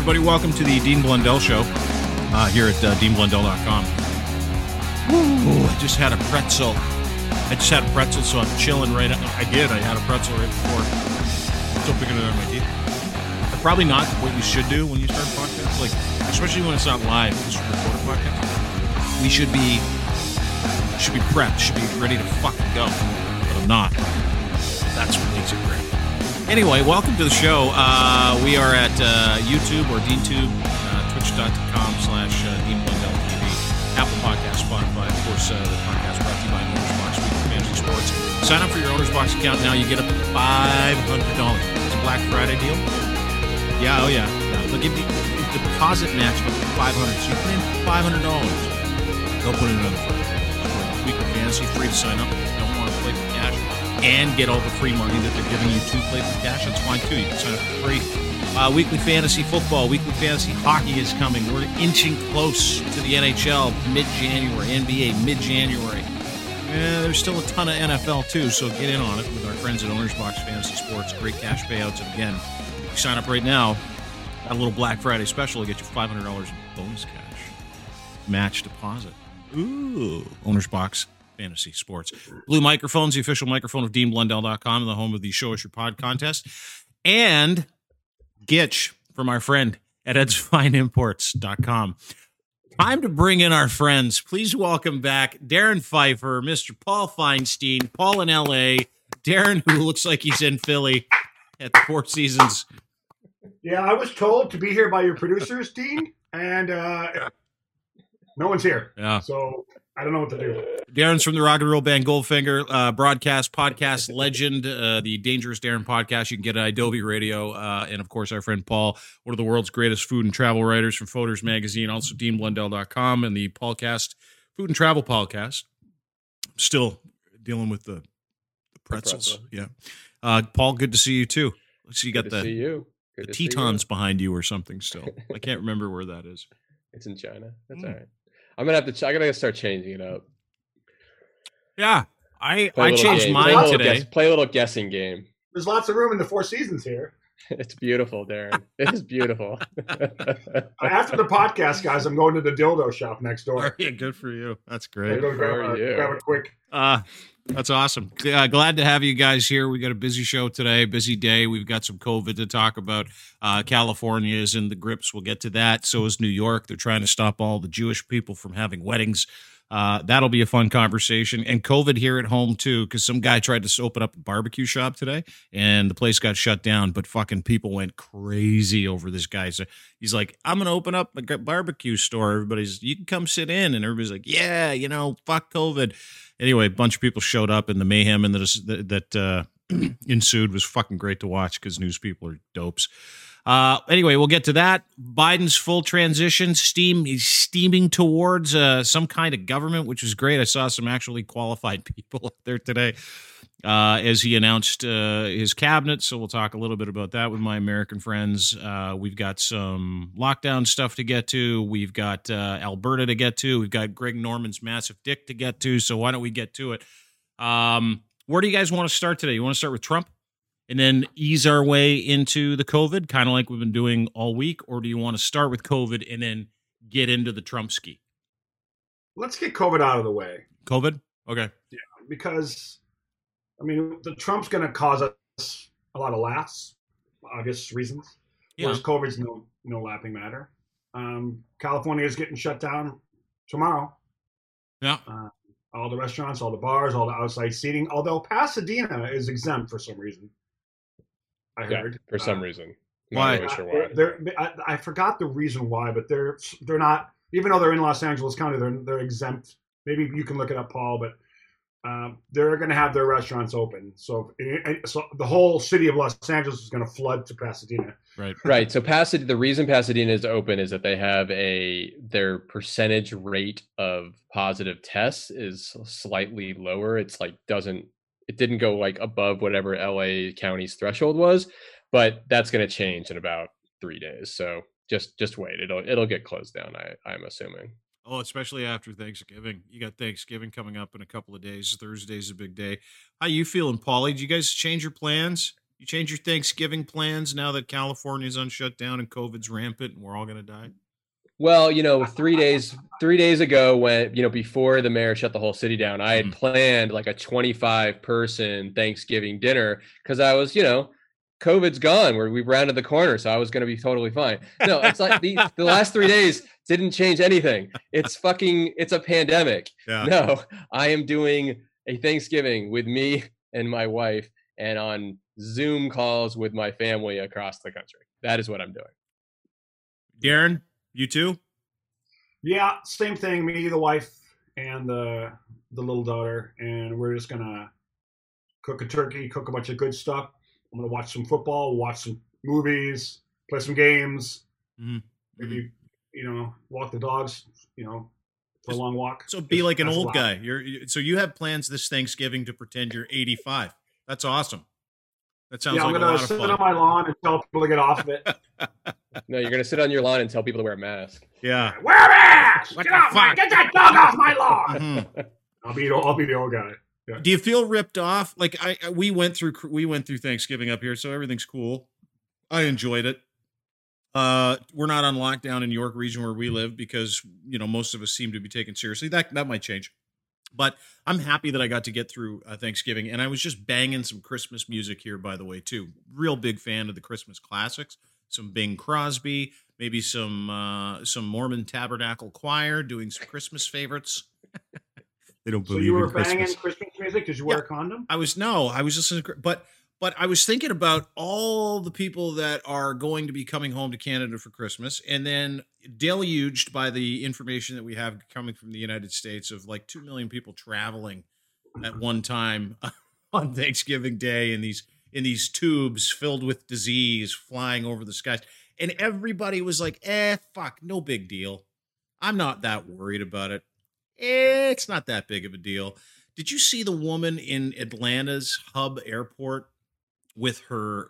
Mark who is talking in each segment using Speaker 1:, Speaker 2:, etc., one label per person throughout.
Speaker 1: everybody. Welcome to the Dean Blundell Show here at DeanBlundell.com. Ooh, I just had a pretzel. So I'm chilling right now. I had a pretzel right before. Still picking it out of my teeth. Probably not what you should do when you start a podcast, like, especially when it's not live, just record a podcast. We should be prepped, should be ready to fucking go, but I'm not. That's what makes it great. Anyway, welcome to the show. We are at YouTube or DeanTube, twitch.com/DeanBlundellTV, Apple Podcast, Spotify, of course, the podcast brought to you by Owners Box Weekly Fantasy Sports. Sign up for your Owners Box account now. You get up to $500. It's a Black Friday deal. Yeah, oh yeah. They'll give you the deposit match up to $500. So you put in $500. They'll put in another $500. Weekly Fantasy, free to sign up if you don't want to play for cash and get all the free money that they're giving you to play for cash. That's fine too. You can sign up for free. Weekly Fantasy Football, Weekly Fantasy Hockey is coming. We're inching close to the NHL mid-January, NBA mid-January. Yeah, there's still a ton of NFL too, so get in on it with our friends at Owners Box Fantasy Sports. Great cash payouts, and again, if you sign up right now, got a little Black Friday special to get you $500 in bonus cash. Match deposit. Ooh. Owners Box Fantasy Sports. Blue Microphones, the official microphone of DeanBlundell.com, and the home of the Show Us Your Pod contest. And Gitch from our friend at EdsFineImports.com. Time to bring in our friends. Please welcome back Darren Pfeiffer, Mr. Paul Feinstein, Paul in L.A., Darren, who looks like he's in Philly at the Four Seasons.
Speaker 2: Yeah, I was told to be here by your producers, Dean, and no one's here.
Speaker 1: Yeah.
Speaker 2: So I don't know what to do.
Speaker 1: Darren's from the Rock and Roll Band Goldfinger, podcast legend, the Dangerous Darren podcast. You can get at Adobe Radio. And, of course, our friend Paul, one of the world's greatest food and travel writers from Folders Magazine, also DeanBlundell.com and the Paulcast, Food and Travel Podcast. Still dealing with the pretzels. Yeah. Paul, good to see you, too. Let's see, you got the Tetons behind you or something still. I can't remember where that is.
Speaker 3: It's in China. That's all right. I gotta start changing it up.
Speaker 1: Yeah, I changed mine today.
Speaker 3: Play a little guessing game.
Speaker 2: There's lots of room in the Four Seasons here.
Speaker 3: It's beautiful, Darren. It is beautiful.
Speaker 2: After the podcast, guys, I'm going to the dildo shop next door.
Speaker 1: Yeah, good for you. That's great.
Speaker 2: Grab a quick.
Speaker 1: That's awesome. Glad to have you guys here. We got a busy show today, busy day. We've got some COVID to talk about. California is in the grips. We'll get to that. So is New York. They're trying to stop all the Jewish people from having weddings. That'll be a fun conversation. And COVID here at home, too, because some guy tried to open up a barbecue shop today, and the place got shut down, but fucking people went crazy over this guy. So he's like, I'm going to open up a barbecue store. You can come sit in. And everybody's like, yeah, fuck COVID. Anyway, a bunch of people showed up, and the mayhem and that ensued was fucking great to watch because news people are dopes. Anyway, we'll get to that. Biden's full transition, he's steaming towards some kind of government, which is great. I saw some actually qualified people up there today as he announced his cabinet. So we'll talk a little bit about that with my American friends. We've got some lockdown stuff to get to. We've got Alberta to get to. We've got Greg Norman's massive dick to get to. So why don't we get to it? Where do you guys want to start today? You want to start with Trump and then ease our way into the COVID, kind of like we've been doing all week? Or do you want to start with COVID and then get into the Trump ski?
Speaker 2: Let's get COVID out of the way.
Speaker 1: COVID? Okay.
Speaker 2: Yeah, because, the Trump's going to cause us a lot of laughs, obvious reasons.
Speaker 1: Yeah.
Speaker 2: Whereas COVID's no laughing matter. California is getting shut down tomorrow.
Speaker 1: Yeah.
Speaker 2: All the restaurants, all the bars, all the outside seating. Although Pasadena is exempt for some reason. I heard.
Speaker 3: For some reason.
Speaker 1: Why?
Speaker 3: Not really sure why.
Speaker 2: I forgot the reason why, but they're not, even though they're in Los Angeles County, they're exempt. Maybe you can look it up, Paul, but they're going to have their restaurants open. So the whole city of Los Angeles is going to flood to Pasadena.
Speaker 3: Right. So the reason Pasadena is open is that they have their percentage rate of positive tests is slightly lower. It's like it didn't go like above whatever LA County's threshold was, but that's going to change in about 3 days. So just wait. It'll get closed down, I'm assuming.
Speaker 1: Oh, especially after Thanksgiving. You got Thanksgiving coming up in a couple of days. Thursday's a big day. How you feeling, Paulie? Did you guys change your plans? You change your Thanksgiving plans now that California's on shutdown and COVID's rampant and we're all going to die?
Speaker 3: Well, 3 days ago, when, before the mayor shut the whole city down, I had planned like a 25 person Thanksgiving dinner because I was, COVID's gone. We've rounded the corner. So I was going to be totally fine. No, it's like the last 3 days didn't change anything. It's a pandemic.
Speaker 1: Yeah.
Speaker 3: No, I am doing a Thanksgiving with me and my wife and on Zoom calls with my family across the country. That is what I'm doing.
Speaker 1: Darren, you too?
Speaker 2: Yeah, same thing. Me, the wife, and the little daughter, and we're just gonna cook a turkey, cook a bunch of good stuff. I'm gonna watch some football, watch some movies, play some games, maybe walk the dogs, for a long walk.
Speaker 1: So be like an old guy. So you have plans this Thanksgiving to pretend you're 85. That's awesome. That sounds like a lot of fun.
Speaker 2: I'm gonna sit on my lawn and tell people to get off of it.
Speaker 3: No, you're gonna sit on your lawn and tell people to wear a mask.
Speaker 1: Yeah,
Speaker 2: wear a mask. Get that dog off my lawn. I'll be the old guy. Yeah.
Speaker 1: Do you feel ripped off? Like we went through Thanksgiving up here, so everything's cool. I enjoyed it. We're not on lockdown in York region where we live because most of us seem to be taken seriously. That might change, but I'm happy that I got to get through Thanksgiving, and I was just banging some Christmas music here, by the way, too. Real big fan of the Christmas classics. Some Bing Crosby, maybe some Mormon Tabernacle Choir doing some Christmas favorites. They don't believe in Christmas. So you were
Speaker 2: banging Christmas music? Did you wear a condom?
Speaker 1: I was listening to, but I was thinking about all the people that are going to be coming home to Canada for Christmas, and then deluged by the information that we have coming from the United States of like 2 million people traveling at one time on Thanksgiving Day in these tubes filled with disease flying over the skies. And everybody was like, fuck, no big deal. I'm not that worried about it. It's not that big of a deal. Did you see the woman in Atlanta's Hub Airport with her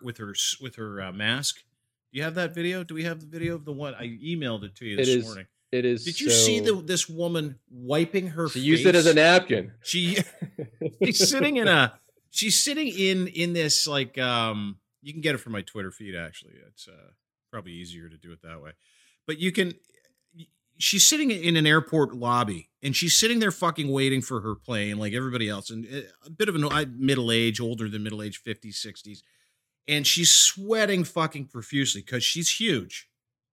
Speaker 1: mask? Do you have that video? Do we have the video of the one? I emailed it to you this morning.
Speaker 3: It is.
Speaker 1: Did you see this woman wiping her face?
Speaker 3: She used it as a napkin.
Speaker 1: She's sitting in this like you can get it from my Twitter feed. Actually, it's probably easier to do it that way. But she's sitting in an airport lobby, and she's sitting there fucking waiting for her plane like everybody else, and a bit of a middle age, older than middle age, 50s, 60s, and she's sweating fucking profusely because she's huge.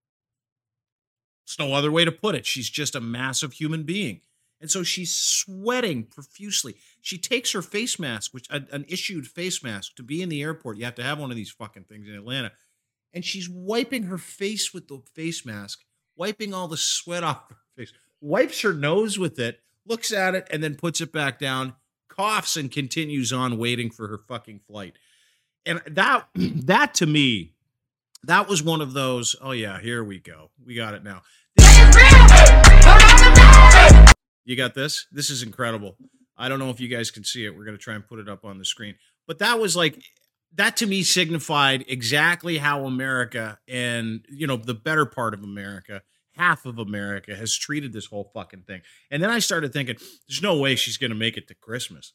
Speaker 1: There's no other way to put it. She's just a massive human being. And so she's sweating profusely. She takes her face mask, which an issued face mask to be in the airport. You have to have one of these fucking things in Atlanta. And she's wiping her face with the face mask, wiping all the sweat off her face, wipes her nose with it, looks at it, and then puts it back down, coughs, and continues on waiting for her fucking flight. And that to me, that was one of those, oh yeah, here we go. We got it now. You got this? This is incredible. I don't know if you guys can see it. We're going to try and put it up on the screen. But that was like, that to me signified exactly how America and, the better part of America, half of America, has treated this whole fucking thing. And then I started thinking, there's no way she's going to make it to Christmas.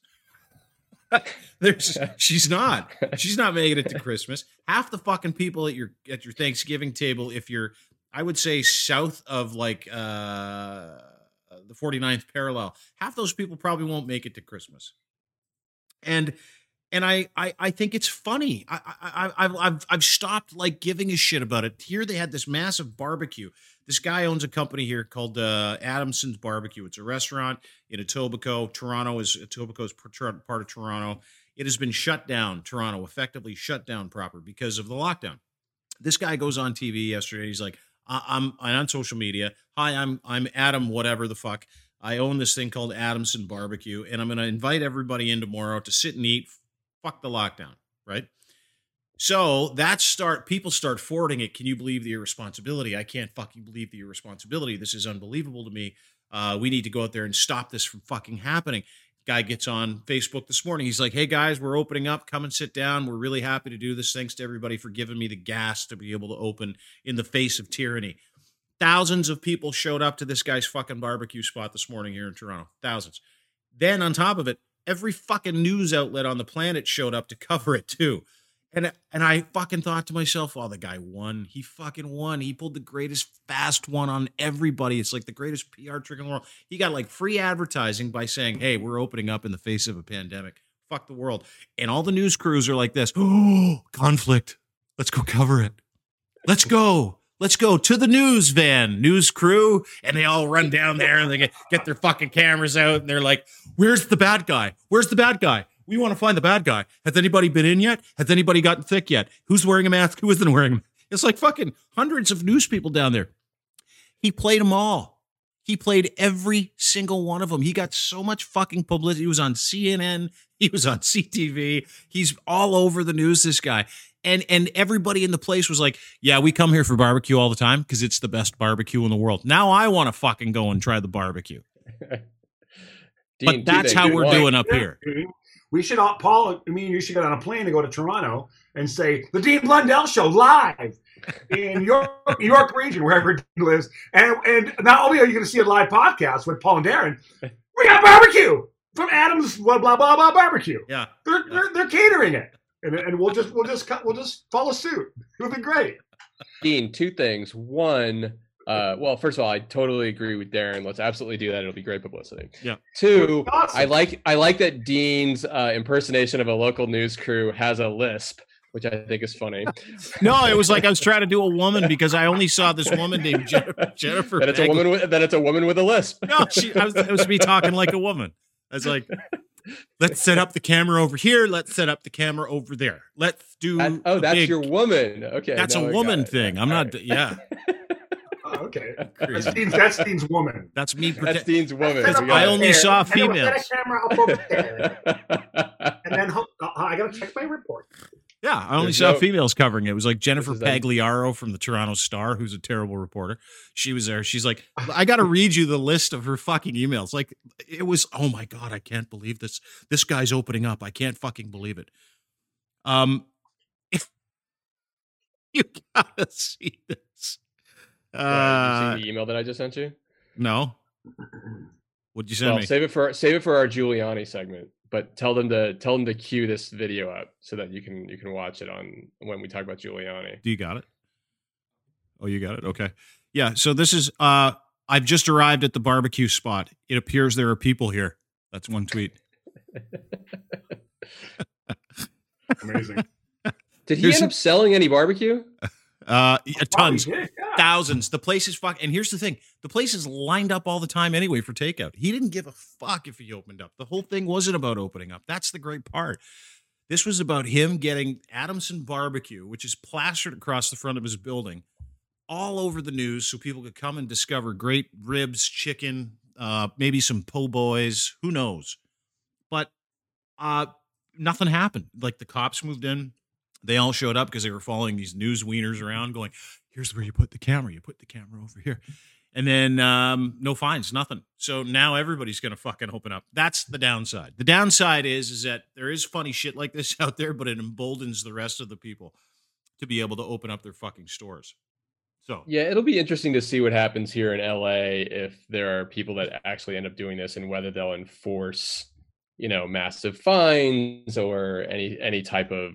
Speaker 1: She's not making it to Christmas. Half the fucking people at your Thanksgiving table, if you're, I would say, south of like the 49th parallel, half those people probably won't make it to Christmas. And I think it's funny. I've stopped like giving a shit about it. Here they had this massive barbecue. This guy owns a company here called Adamson's Barbecue. It's a restaurant in Etobicoke. Etobicoke is part of Toronto. It has been shut down. Toronto effectively shut down proper because of the lockdown. This guy goes on TV yesterday. He's like, I'm on social media. Hi, I'm Adam, whatever the fuck. I own this thing called Adamson Barbecue, and I'm going to invite everybody in tomorrow to sit and eat. Fuck the lockdown, right? So people start forwarding it. Can you believe the irresponsibility? I can't fucking believe the irresponsibility. This is unbelievable to me. We need to go out there and stop this from fucking happening. Guy gets on Facebook this morning. He's like, hey guys, we're opening up. Come and sit down. We're really happy to do this. Thanks to everybody for giving me the gas to be able to open in the face of tyranny. Thousands of people showed up to this guy's fucking barbecue spot this morning here in Toronto. Thousands. Then on top of it, every fucking news outlet on the planet showed up to cover it too. And I fucking thought to myself, oh, the guy won. He fucking won. He pulled the greatest fast one on everybody. It's like the greatest PR trick in the world. He got like free advertising by saying, hey, we're opening up in the face of a pandemic. Fuck the world. And all the news crews are like this. Oh, conflict. Let's go cover it. Let's go. Let's go to the news van, news crew. And they all run down there and they get their fucking cameras out. And they're like, where's the bad guy? Where's the bad guy? We want to find the bad guy. Has anybody been in yet? Has anybody gotten sick yet? Who's wearing a mask? Who isn't wearing a mask? It's like fucking hundreds of news people down there. He played them all. He played every single one of them. He got so much fucking publicity. He was on CNN. He was on CTV. He's all over the news, this guy. And everybody in the place was like, yeah, we come here for barbecue all the time because it's the best barbecue in the world. Now I want to fucking go and try the barbecue. But that's how we're doing up here.
Speaker 2: We should all, Paul, I mean, you should get on a plane to go to Toronto and say, the Dean Blundell Show live in York region, wherever Dean lives. And not only are you going to see a live podcast with Paul and Darren, we got barbecue from Adams, blah, blah, blah, blah, barbecue.
Speaker 1: Yeah.
Speaker 2: They're catering it. And we'll just follow suit. It'll be great.
Speaker 3: Dean, two things. One, well, first of all, I totally agree with Darren. Let's absolutely do that. It'll be great publicity.
Speaker 1: Yeah.
Speaker 3: Two,
Speaker 2: awesome.
Speaker 3: I like that Dean's impersonation of a local news crew has a lisp, which I think is funny.
Speaker 1: No, it was like I was trying to do a woman because I only saw this woman named Jennifer.
Speaker 3: That it's a woman with a lisp.
Speaker 1: No, it was me talking like a woman. I was like, let's set up the camera over here. Let's set up the camera over there. Let's do.
Speaker 3: That's your woman. Okay,
Speaker 1: that's a woman thing. I'm not. Right. Yeah.
Speaker 2: Oh, okay. That's Dean's woman.
Speaker 1: That's me.
Speaker 3: That's Dean's woman.
Speaker 1: I only saw females.
Speaker 2: Set a camera up over there. And then I got to check my report.
Speaker 1: Yeah, I only saw females covering it. It was like Jennifer Pagliaro from the Toronto Star, who's a terrible reporter. She was there. She's like, I got to read you the list of her fucking emails. Like, it was, oh my God, I can't believe this. This guy's opening up. I can't fucking believe it. If you gotta see this.
Speaker 3: Did you see the email that I just sent you?
Speaker 1: No. What'd you send me?
Speaker 3: Save it for our Giuliani segment. But tell them to cue this video up so that you can watch it on when we talk about Giuliani.
Speaker 1: Do you got it? Oh, you got it. Okay. Yeah. So this is I've just arrived at the barbecue spot. It appears there are people here. That's one tweet.
Speaker 2: Amazing.
Speaker 3: Did he end up selling any barbecue?
Speaker 1: Tons, thousands. The place is fucking. And here's the thing: the place is lined up all the time anyway for takeout. He didn't give a fuck if he opened up. The whole thing wasn't about opening up. That's the great part. This was about him getting Adamson Barbecue, which is plastered across the front of his building, all over the news, so people could come and discover great ribs, chicken, maybe some po' boys. Who knows? But nothing happened. Like the cops moved in. They all showed up because they were following these news wieners around going, here's where you put the camera. You put the camera over here. And then no fines, nothing. So now everybody's going to fucking open up. That's the downside. The downside is that there is funny shit like this out there, but it emboldens the rest of the people to be able to open up their fucking stores. So
Speaker 3: yeah, it'll be interesting to see what happens here in LA if there are people that actually end up doing this and whether they'll enforce, massive fines or any type of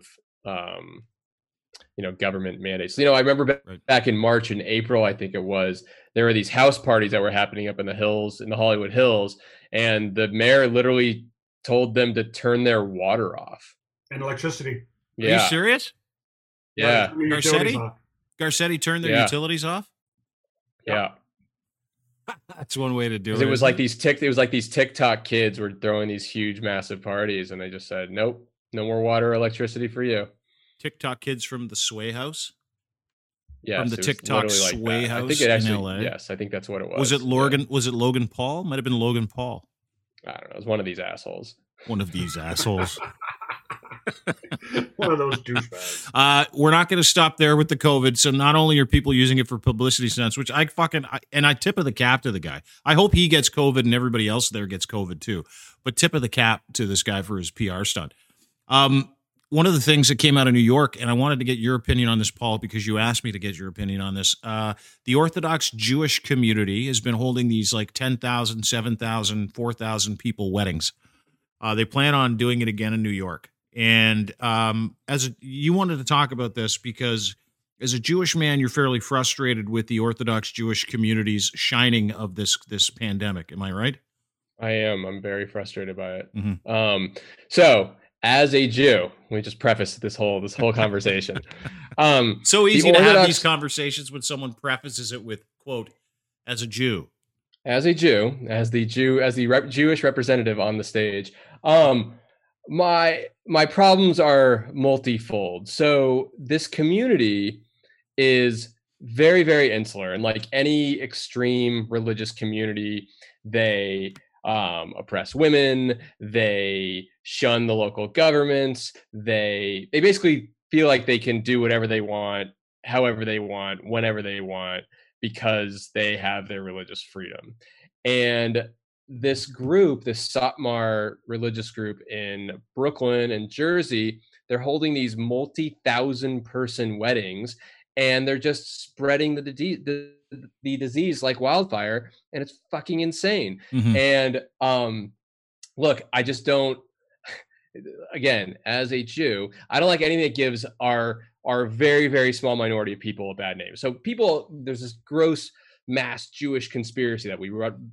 Speaker 3: government mandates. I remember back in March and April, I think it was, there were these house parties that were happening up in the hills, in the Hollywood Hills, and the mayor literally told them to turn their water off.
Speaker 2: And electricity.
Speaker 3: Yeah.
Speaker 1: Are you serious?
Speaker 3: Yeah.
Speaker 1: Garcetti turned their utilities off?
Speaker 3: Yeah.
Speaker 1: That's one way to do it.
Speaker 3: It was like these TikTok kids were throwing these huge, massive parties, and they just said, nope. No more water or electricity for you.
Speaker 1: TikTok kids from the Sway House?
Speaker 3: Yes,
Speaker 1: from the TikTok Sway House
Speaker 3: I think it actually,
Speaker 1: in LA?
Speaker 3: Yes, I think that's what it was.
Speaker 1: Was it Logan Paul? Might have been Logan Paul.
Speaker 3: I don't know. It was one of these assholes.
Speaker 1: One of these assholes.
Speaker 2: One of those douchebags.
Speaker 1: We're not going to stop there with the COVID. So not only are people using it for publicity stunts, which I tip of the cap to the guy. I hope he gets COVID and everybody else there gets COVID too. But tip of the cap to this guy for his PR stunt. One of the things that came out of New York, and I wanted to get your opinion on this, Paul, because you asked me to get your opinion on this. The Orthodox Jewish community has been holding these like 10,000, 7,000, 4,000 people weddings. They plan on doing it again in New York. And you wanted to talk about this because as a Jewish man, you're fairly frustrated with the Orthodox Jewish community's shining of this pandemic. Am I right?
Speaker 3: I am. I'm very frustrated by it.
Speaker 1: Mm-hmm.
Speaker 3: So as a Jew, let me just preface this whole conversation.
Speaker 1: So easy to have these conversations when someone prefaces it with, quote, as a Jew.
Speaker 3: As a Jew, as the Jewish representative on the stage, my problems are multifold. So this community is very, very insular, and like any extreme religious community, they oppress women, they shun the local governments, they basically feel like they can do whatever they want, however they want, whenever they want, because they have their religious freedom. And this group, this Satmar religious group in Brooklyn and Jersey, they're holding these multi-thousand person weddings, and they're just spreading the disease like wildfire, and it's fucking insane.
Speaker 1: Mm-hmm.
Speaker 3: And look, I just don't, again, as a Jew, I don't like anything that gives our very, very small minority of people a bad name. So there's this gross mass Jewish conspiracy that we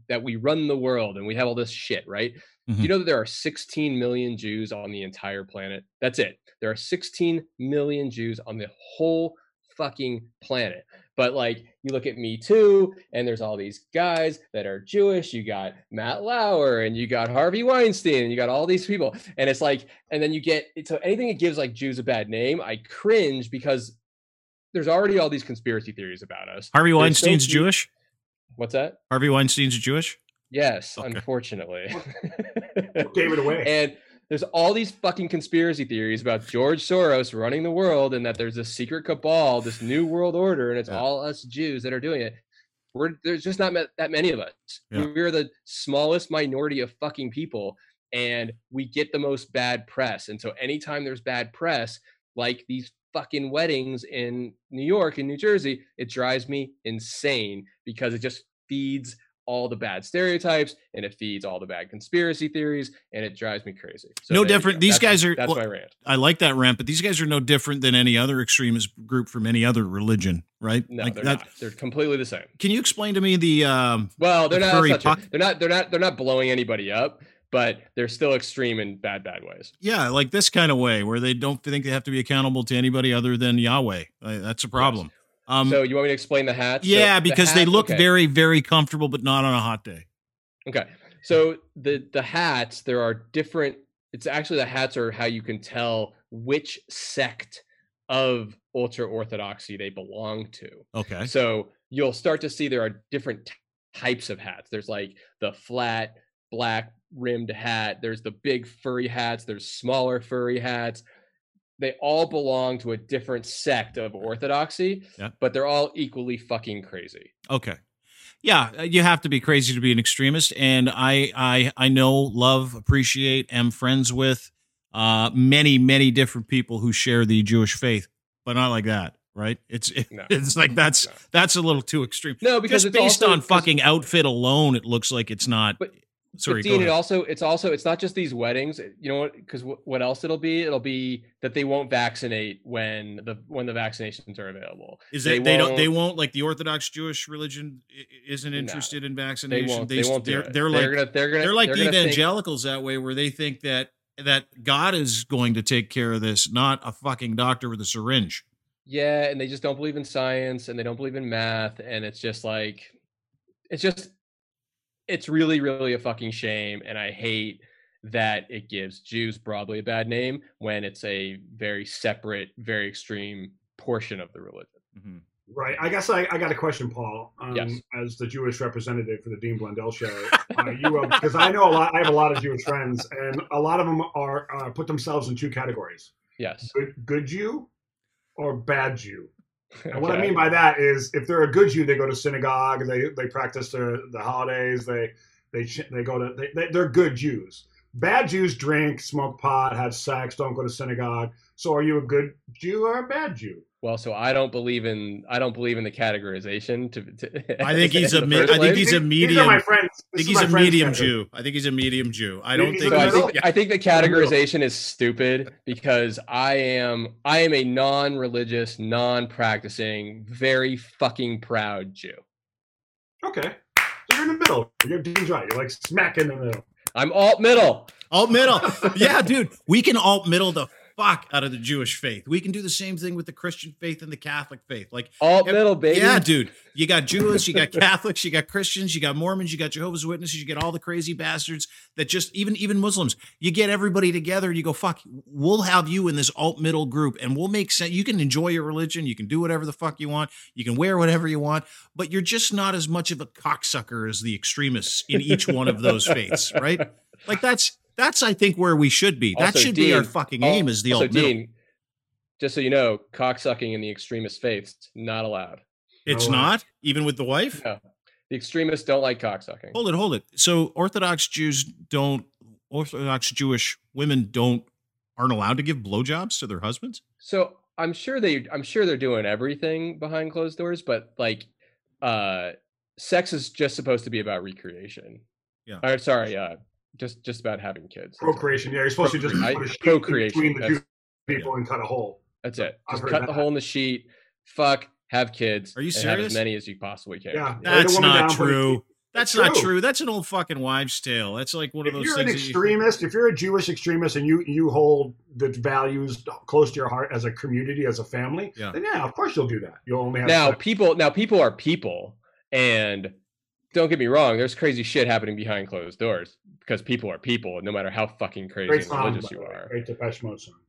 Speaker 3: run the world and we have all this shit, right?
Speaker 1: Mm-hmm.
Speaker 3: You know that there are 16 million Jews on the entire planet? That's it. There are 16 million Jews on the whole fucking planet. But like, you look at Me Too, and there's all these guys that are Jewish. You got Matt Lauer, and you got Harvey Weinstein, and you got all these people. And it's like, and then you get, so anything that gives like Jews a bad name, I cringe, because there's already all these conspiracy theories about us.
Speaker 1: Harvey Weinstein's Jewish?
Speaker 3: What's that?
Speaker 1: Harvey Weinstein's Jewish?
Speaker 3: Yes,
Speaker 1: okay.
Speaker 3: Unfortunately.
Speaker 2: Gave it away.
Speaker 3: And there's all these fucking conspiracy theories about George Soros running the world, and that there's a secret cabal, this new world order, and it's all us Jews that are doing it. There's just not that many of us. Yeah. We're the smallest minority of fucking people, and we get the most bad press. And so anytime there's bad press, like these fucking weddings in New York and New Jersey, it drives me insane, because it just feeds all the bad stereotypes, and it feeds all the bad conspiracy theories, and it drives me crazy. So
Speaker 1: no different. These guys are,
Speaker 3: that's my rant.
Speaker 1: I like that rant, but these guys are no different than any other extremist group from any other religion, right?
Speaker 3: No,
Speaker 1: like
Speaker 3: they're not. They're completely the same.
Speaker 1: Can you explain to me the
Speaker 3: well, they're
Speaker 1: the
Speaker 3: not they're not blowing anybody up, but they're still extreme in bad ways.
Speaker 1: Yeah, like this kind of way where they don't think they have to be accountable to anybody other than Yahweh. That's a problem.
Speaker 3: Yes. So you want me to explain the hats?
Speaker 1: Yeah,
Speaker 3: so
Speaker 1: because they look very, very comfortable, but not on a hot day.
Speaker 3: Okay. So the hats, there are different, it's actually, the hats are how you can tell which sect of ultra orthodoxy they belong to.
Speaker 1: Okay.
Speaker 3: So you'll start to see there are different types of hats. There's like the flat black rimmed hat. There's the big furry hats. There's smaller furry hats. They all belong to a different sect of orthodoxy, but they're all equally fucking crazy.
Speaker 1: Okay. Yeah, you have to be crazy to be an extremist, and I know, love, appreciate, am friends with many different people who share the Jewish faith, but not like that, right? It's like that's a little too extreme.
Speaker 3: No, because
Speaker 1: just based on fucking outfit alone, it looks like it's not. Sorry,
Speaker 3: Dean, it's not just these weddings. You know what? Because what else it'll be? It'll be that they won't vaccinate when the vaccinations are available.
Speaker 1: Is that they won't like the Orthodox Jewish religion isn't interested in vaccination.
Speaker 3: They won't do it.
Speaker 1: They're like the evangelicals that way, where they think that God is going to take care of this, not a fucking doctor with a syringe.
Speaker 3: Yeah, and they just don't believe in science, and they don't believe in math, and it's just like, it's really, really a fucking shame, and I hate that it gives Jews broadly a bad name when it's a very separate, very extreme portion of the religion.
Speaker 1: Mm-hmm.
Speaker 2: Right. I guess I got a question, Paul.
Speaker 3: Yes.
Speaker 2: As the Jewish representative for the Dean Blundell Show, because I know I have a lot of Jewish friends, and a lot of them are put themselves in two categories.
Speaker 3: Yes.
Speaker 2: Good Jew or bad Jew. And what
Speaker 3: Okay.
Speaker 2: I mean by that is, if they're a good Jew, they go to synagogue, they practice the holidays, they're good Jews. Bad Jews drink, smoke pot, have sex, don't go to synagogue. So are you a good Jew or a bad Jew?
Speaker 3: Well, so I don't believe in the categorization.
Speaker 1: I think he's
Speaker 3: in
Speaker 1: a
Speaker 3: the first
Speaker 1: I think
Speaker 3: place.
Speaker 1: he's a
Speaker 2: These are
Speaker 1: medium.
Speaker 2: my friends.
Speaker 1: I think he's a medium Jew. I think he's a medium Jew. I don't
Speaker 2: He's
Speaker 1: think.
Speaker 2: in the
Speaker 3: So
Speaker 2: middle.
Speaker 3: I think the categorization is stupid because I am a non-religious, non-practicing, very fucking proud Jew.
Speaker 2: Okay. So you're in the middle. Dean's right. You're like smack in the middle.
Speaker 3: I'm alt middle.
Speaker 1: Alt middle. Yeah, dude. We can alt middle the fuck out of the Jewish faith. We can do the same thing with the Christian faith and the Catholic faith. Like
Speaker 3: Alt middle, baby.
Speaker 1: Yeah, dude. You got Jews, you got Catholics, you got Christians, you got Mormons, you got Jehovah's Witnesses, you get all the crazy bastards that just even Muslims. You get everybody together and you go, fuck, we'll have you in this alt middle group and we'll make sense. You can enjoy your religion, you can do whatever the fuck you want, you can wear whatever you want, but you're just not as much of a cocksucker as the extremists in each one of those faiths, right? Like that's I think where we should be. That
Speaker 3: Also,
Speaker 1: should be our fucking aim is the
Speaker 3: also,
Speaker 1: alt middle.
Speaker 3: Dean, just so you know, cocksucking in the extremist faiths not allowed.
Speaker 1: It's
Speaker 2: No.
Speaker 1: not even with the wife.
Speaker 3: No, the extremists don't like cocksucking.
Speaker 1: Hold it. So Orthodox Jewish women aren't allowed to give blowjobs to their husbands.
Speaker 3: So I'm sure they're doing everything behind closed doors, but like, sex is just supposed to be about recreation.
Speaker 1: Yeah.
Speaker 3: Or sorry, just about having kids.
Speaker 2: Procreation. Yeah, you're supposed to just put a sheet
Speaker 3: Procreation.
Speaker 2: between the two people and cut a hole.
Speaker 3: That's it.
Speaker 2: I've
Speaker 3: Just
Speaker 2: heard
Speaker 3: cut the
Speaker 2: that.
Speaker 3: hole in the sheet. Fuck. Have kids.
Speaker 1: Are you
Speaker 3: and have
Speaker 1: serious?
Speaker 3: as many as you possibly can.
Speaker 2: Yeah.
Speaker 1: That's
Speaker 2: woman
Speaker 1: not
Speaker 2: down, put a
Speaker 1: true.
Speaker 2: sheet.
Speaker 1: That's
Speaker 2: It's
Speaker 1: not
Speaker 2: true.
Speaker 1: true. That's an old fucking wives' tale. That's like one of
Speaker 2: If
Speaker 1: those
Speaker 2: you're an
Speaker 1: things.
Speaker 2: extremist, if you're a Jewish extremist and you hold the values close to your heart as a community, as a family,
Speaker 1: Yeah.
Speaker 2: then yeah, of course you'll do that. You'll only have
Speaker 3: Now
Speaker 2: sex.
Speaker 3: people are people, and don't get me wrong. There's crazy shit happening behind closed doors because people are people, and no matter how fucking crazy
Speaker 2: Great
Speaker 3: and
Speaker 2: song,
Speaker 3: religious
Speaker 2: by
Speaker 3: you
Speaker 2: the way.
Speaker 3: are.
Speaker 2: Great Depeche Mode song.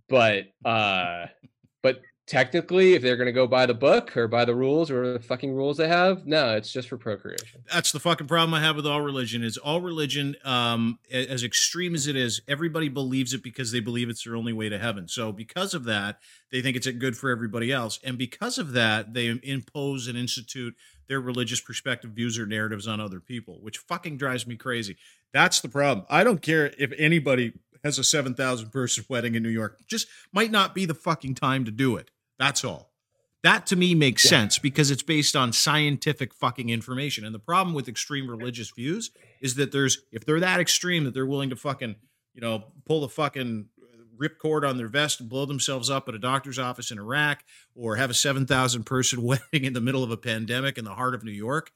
Speaker 3: But technically, if they're going to go by the book or by the rules or the fucking rules they have, no, it's just for procreation.
Speaker 1: That's the fucking problem I have with all religion. Is all religion, as extreme as it is, everybody believes it because they believe it's their only way to heaven. So because of that, they think it's good for everybody else, and because of that, they impose and institute their religious perspective, views, or narratives on other people, which fucking drives me crazy. That's the problem. I don't care if anybody has a 7,000 person wedding in New York. Just might not be the fucking time to do it. That's all. That to me makes sense because it's based on scientific fucking information. And the problem with extreme religious views is that if they're that extreme that they're willing to fucking, pull the fucking ripcord on their vest and blow themselves up at a doctor's office in Iraq or have a 7,000 person wedding in the middle of a pandemic in the heart of New York,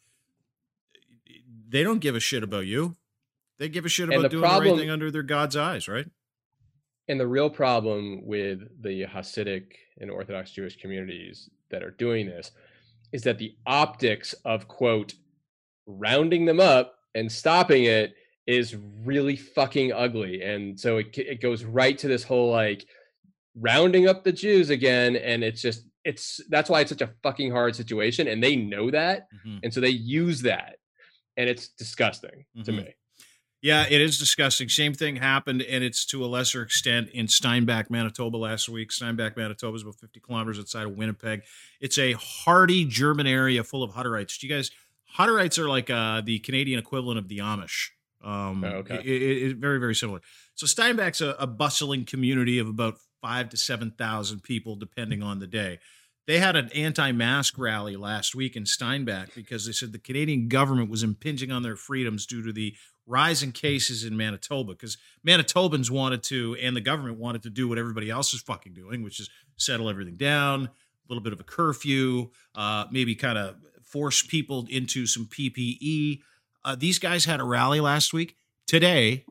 Speaker 1: they don't give a shit about you. They give a shit about doing the right thing under their God's eyes, right?
Speaker 3: And the real problem with the Hasidic and Orthodox Jewish communities that are doing this is that the optics of, quote, rounding them up and stopping it is really fucking ugly. And so it goes right to this whole like rounding up the Jews again. And that's why it's such a fucking hard situation. And they know that.
Speaker 1: Mm-hmm.
Speaker 3: And so they use that. And it's disgusting to me.
Speaker 1: Yeah, it is disgusting. Same thing happened, and it's to a lesser extent in Steinbach, Manitoba last week. Steinbach, Manitoba is about 50 kilometers outside of Winnipeg. It's a hardy German area full of Hutterites. Hutterites are like the Canadian equivalent of the Amish.
Speaker 3: Okay.
Speaker 1: It's very, very similar. So Steinbach's a bustling community of about 5,000 to 7,000 people, depending on the day. They had an anti-mask rally last week in Steinbach because they said the Canadian government was impinging on their freedoms due to the rise in cases in Manitoba, because Manitobans wanted to, and the government wanted to do what everybody else is fucking doing, which is settle everything down, a little bit of a curfew, maybe kind of force people into some PPE. These guys had a rally last week. Today,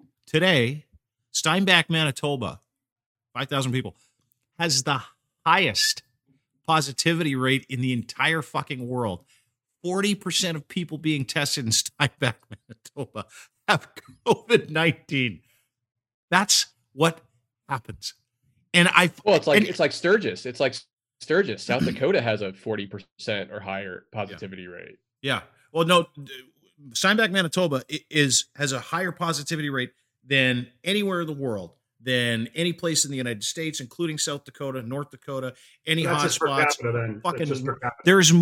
Speaker 1: Steinbach, Manitoba, 5,000 people, has the highest positivity rate in the entire fucking world. 40% of people being tested in Steinbach, Manitoba have COVID-19. That's what happens. And
Speaker 3: it's like Sturgis. It's like Sturgis. South Dakota has a 40% or higher positivity rate.
Speaker 1: Yeah. Well, no, Steinbach, Manitoba has a higher positivity rate than anywhere in the world, than any place in the United States, including South Dakota, North Dakota, any hotspots. There's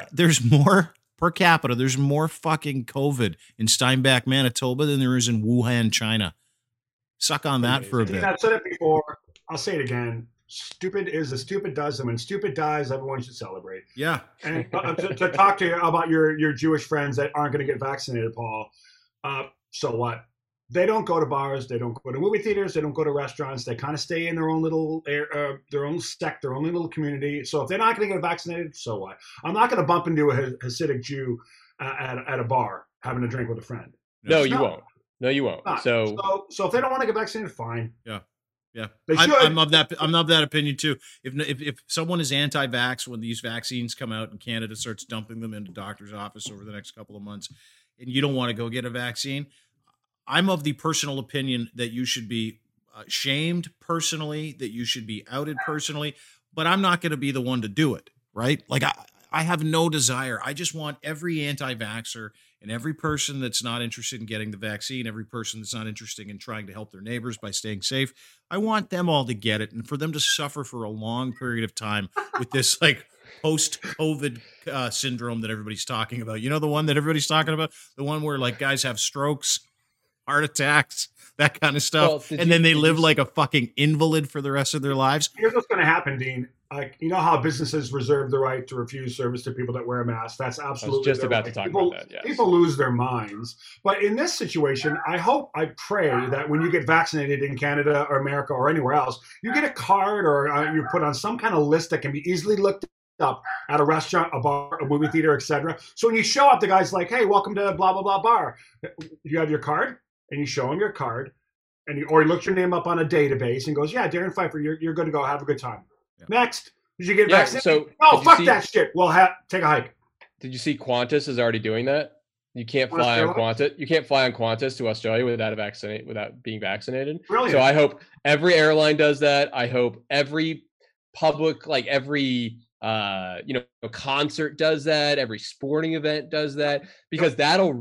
Speaker 1: more per capita. There's more fucking COVID in Steinbach, Manitoba than there is in Wuhan, China. Suck on that for a bit.
Speaker 2: I've said it before. I'll say it again. stupid is as stupid does, and when stupid dies, everyone should celebrate.
Speaker 1: Yeah.
Speaker 2: And to talk to you about your Jewish friends that aren't going to get vaccinated, Paul. So what? They don't go to bars. They don't go to movie theaters. They don't go to restaurants. They kind of stay in their own little their own sect, their own little community. So if they're not going to get vaccinated, so what? I'm not going to bump into a Hasidic Jew at a bar having a drink with a friend.
Speaker 3: No, you won't. No, you won't. So
Speaker 2: if they don't want to get vaccinated, fine.
Speaker 1: Yeah. Yeah,
Speaker 2: They should.
Speaker 1: I'm of that. I'm of that opinion too. If someone is anti-vax when these vaccines come out and Canada starts dumping them into doctor's office over the next couple of months, and you don't want to go get a vaccine, I'm of the personal opinion that you should be shamed personally, that you should be outed personally, but I'm not going to be the one to do it. Right? Like I have no desire. I just want every anti-vaxxer and every person that's not interested in getting the vaccine, every person that's not interested in trying to help their neighbors by staying safe, I want them all to get it and for them to suffer for a long period of time with this like post-COVID syndrome that everybody's talking about. You know, the one that everybody's talking about, the one where like guys have strokes, heart attacks, that kind of stuff. Well, then they live like a fucking invalid for the rest of their lives.
Speaker 2: Here's what's going to happen, Dean. Like, you know how businesses reserve the right to refuse service to people that wear a mask? That's absolutely. I was
Speaker 3: just about to talk about that. Yes.
Speaker 2: People lose their minds. But in this situation, I pray that when you get vaccinated in Canada or America or anywhere else, you get a card or you're put on some kind of list that can be easily looked up at a restaurant, a bar, a movie theater, etc. So when you show up, the guy's like, "Hey, welcome to blah blah blah bar. You have your card," and you show him your card, or he looks your name up on a database and goes, "Yeah, Darren Pfeiffer, you're good to go. Have a good time." Yeah. Next, did you get vaccinated?
Speaker 3: So
Speaker 2: fuck that shit. Well, take a hike.
Speaker 3: Did you see Qantas is already doing that? You can't fly on Qantas. You can't fly on Qantas to Australia without being vaccinated.
Speaker 2: Brilliant.
Speaker 3: So I hope every airline does that. I hope every public, like every concert does that. Every sporting event does that, because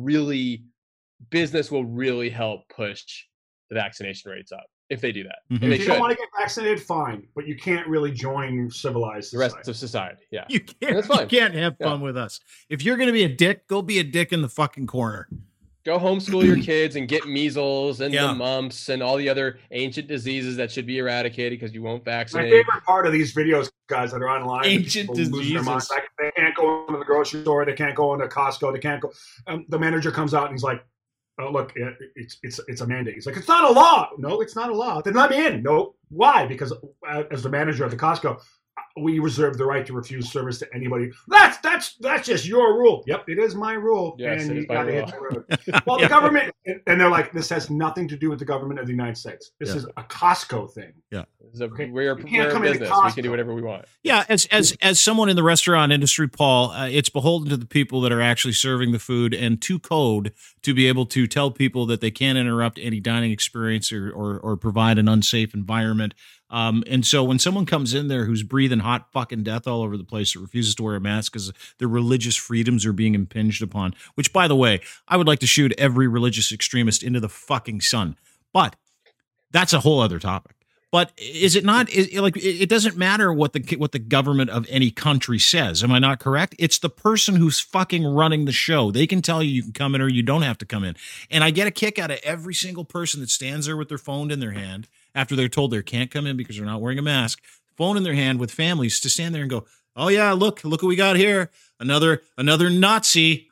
Speaker 3: business will really help push the vaccination rates up if they do that.
Speaker 2: Mm-hmm. If you don't want to get vaccinated, fine, but you can't really join civilized
Speaker 3: society. The rest of society. Yeah,
Speaker 1: you can't. That's fine. You can't have fun with us. If you're going to be a dick, go be a dick in the fucking corner.
Speaker 3: Go homeschool your kids and get measles and the mumps and all the other ancient diseases that should be eradicated because you won't vaccinate.
Speaker 2: My favorite part of these videos, guys, that are online,
Speaker 1: ancient diseases.
Speaker 2: Like, they can't go into the grocery store. They can't go into Costco. They can't go. The manager comes out and he's like, "Oh, look, it's a mandate." He's like, "It's not a law." No, it's not a law. Then let me in. No, why? Because as the manager of the Costco, we reserve the right to refuse service to anybody. That's just your rule. Yep, it is my rule.
Speaker 3: Yes,
Speaker 2: and
Speaker 3: it is my rule.
Speaker 2: Well, the government, and they're like, this has nothing to do with the government of the United States. This is a Costco thing.
Speaker 1: Yeah,
Speaker 3: we're a business. We can do whatever we want.
Speaker 1: Yeah, as someone in the restaurant industry, Paul, it's beholden to the people that are actually serving the food and to code to be able to tell people that they can't interrupt any dining experience or provide an unsafe environment. And so when someone comes in there who's breathing hot fucking death all over the place that refuses to wear a mask because their religious freedoms are being impinged upon, which, by the way, I would like to shoot every religious extremist into the fucking sun. But that's a whole other topic. But is it not? It doesn't matter what the government of any country says. Am I not correct? It's the person who's fucking running the show. They can tell you can come in or you don't have to come in. And I get a kick out of every single person that stands there with their phone in their hand after they're told they can't come in because they're not wearing a mask, phone in their hand with families, to stand there and go, "Oh yeah, look what we got here. Another Nazi."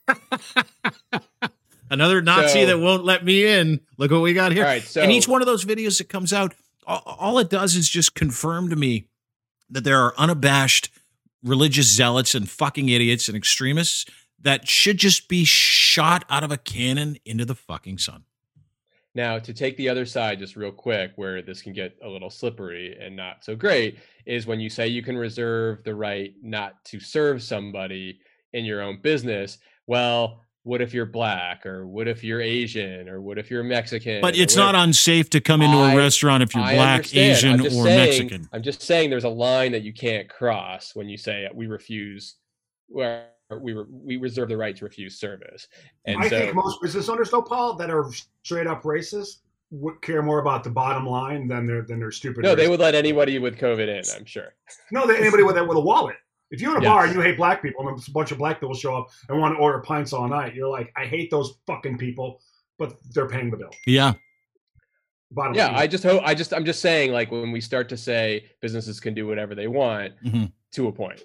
Speaker 1: Another Nazi that won't let me in. Look what we got here.
Speaker 3: All right,
Speaker 1: and each one of those videos that comes out, all it does is just confirm to me that there are unabashed religious zealots and fucking idiots and extremists that should just be shot out of a cannon into the fucking sun.
Speaker 3: Now, to take the other side just real quick, where this can get a little slippery and not so great, is when you say you can reserve the right not to serve somebody in your own business. Well, what if you're black, or what if you're Asian, or what if you're Mexican?
Speaker 1: But it's not unsafe to come into a restaurant if you're black, Asian, or Mexican.
Speaker 3: I'm just saying there's a line that you can't cross when you say we refuse, we reserve the right to refuse service. And
Speaker 2: I think most business owners, though, Paul, that are straight up racist would care more about the bottom line than their stupid.
Speaker 3: No, they would let anybody with COVID in, I'm sure.
Speaker 2: No, anybody with a wallet. If you're in a bar and you hate black people and a bunch of black people show up and want to order pints all night, you're like, I hate those fucking people, but they're paying the bill.
Speaker 1: Yeah.
Speaker 2: Bottom
Speaker 3: Yeah,
Speaker 2: line.
Speaker 3: I just hope. I'm just saying, like, when we start to say businesses can do whatever they want, to a point.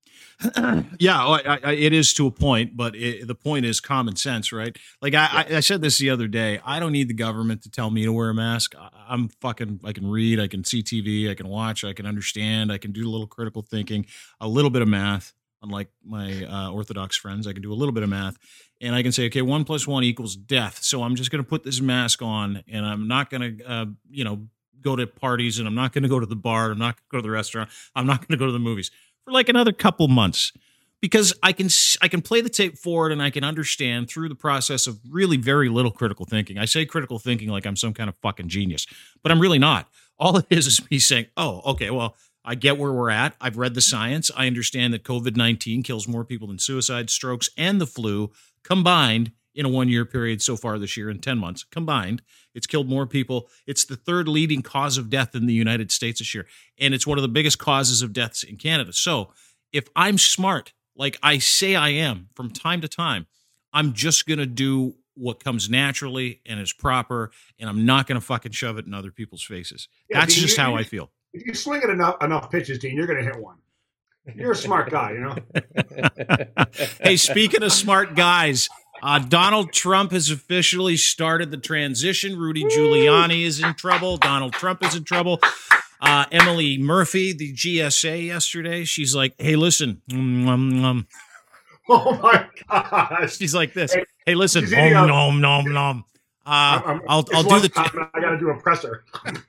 Speaker 1: Yeah, it is to a point, but the point is common sense, right? Like I said this the other day. I don't need the government to tell me to wear a mask. I'm fucking. I can read. I can see TV. I can watch. I can understand. I can do a little critical thinking, a little bit of math. Unlike my Orthodox friends, I can do a little bit of math, and I can say, okay, 1 + 1 = death. So I'm just going to put this mask on, and I'm not going to, go to parties, and I'm not going to go to the bar. I'm not going to go to the restaurant. I'm not going to go to the movies for like another couple months, because I can play the tape forward, and I can understand through the process of really very little critical thinking. I say critical thinking like I'm some kind of fucking genius, but I'm really not. All it is me saying, oh, okay, well, I get where we're at. I've read the science. I understand that COVID-19 kills more people than suicide, strokes, and the flu combined in a 1-year period so far this year, in 10 months combined. It's killed more people. It's the third leading cause of death in the United States this year. And it's one of the biggest causes of deaths in Canada. So if I'm smart, like I say I am from time to time, I'm just going to do what comes naturally and is proper, and I'm not going to fucking shove it in other people's faces.
Speaker 2: Yeah,
Speaker 1: That's just how I feel.
Speaker 2: If you swing it enough pitches, Dean, you're going to hit one. You're a smart guy, you know?
Speaker 1: Hey, speaking of smart guys, Donald Trump has officially started the transition. Rudy Giuliani is in trouble. Donald Trump is in trouble. Emily Murphy, the GSA yesterday, she's like, hey, listen.
Speaker 2: Oh, my gosh.
Speaker 1: She's like this. Hey, listen.
Speaker 2: I'll
Speaker 1: I'll do the...
Speaker 2: I got to do a presser.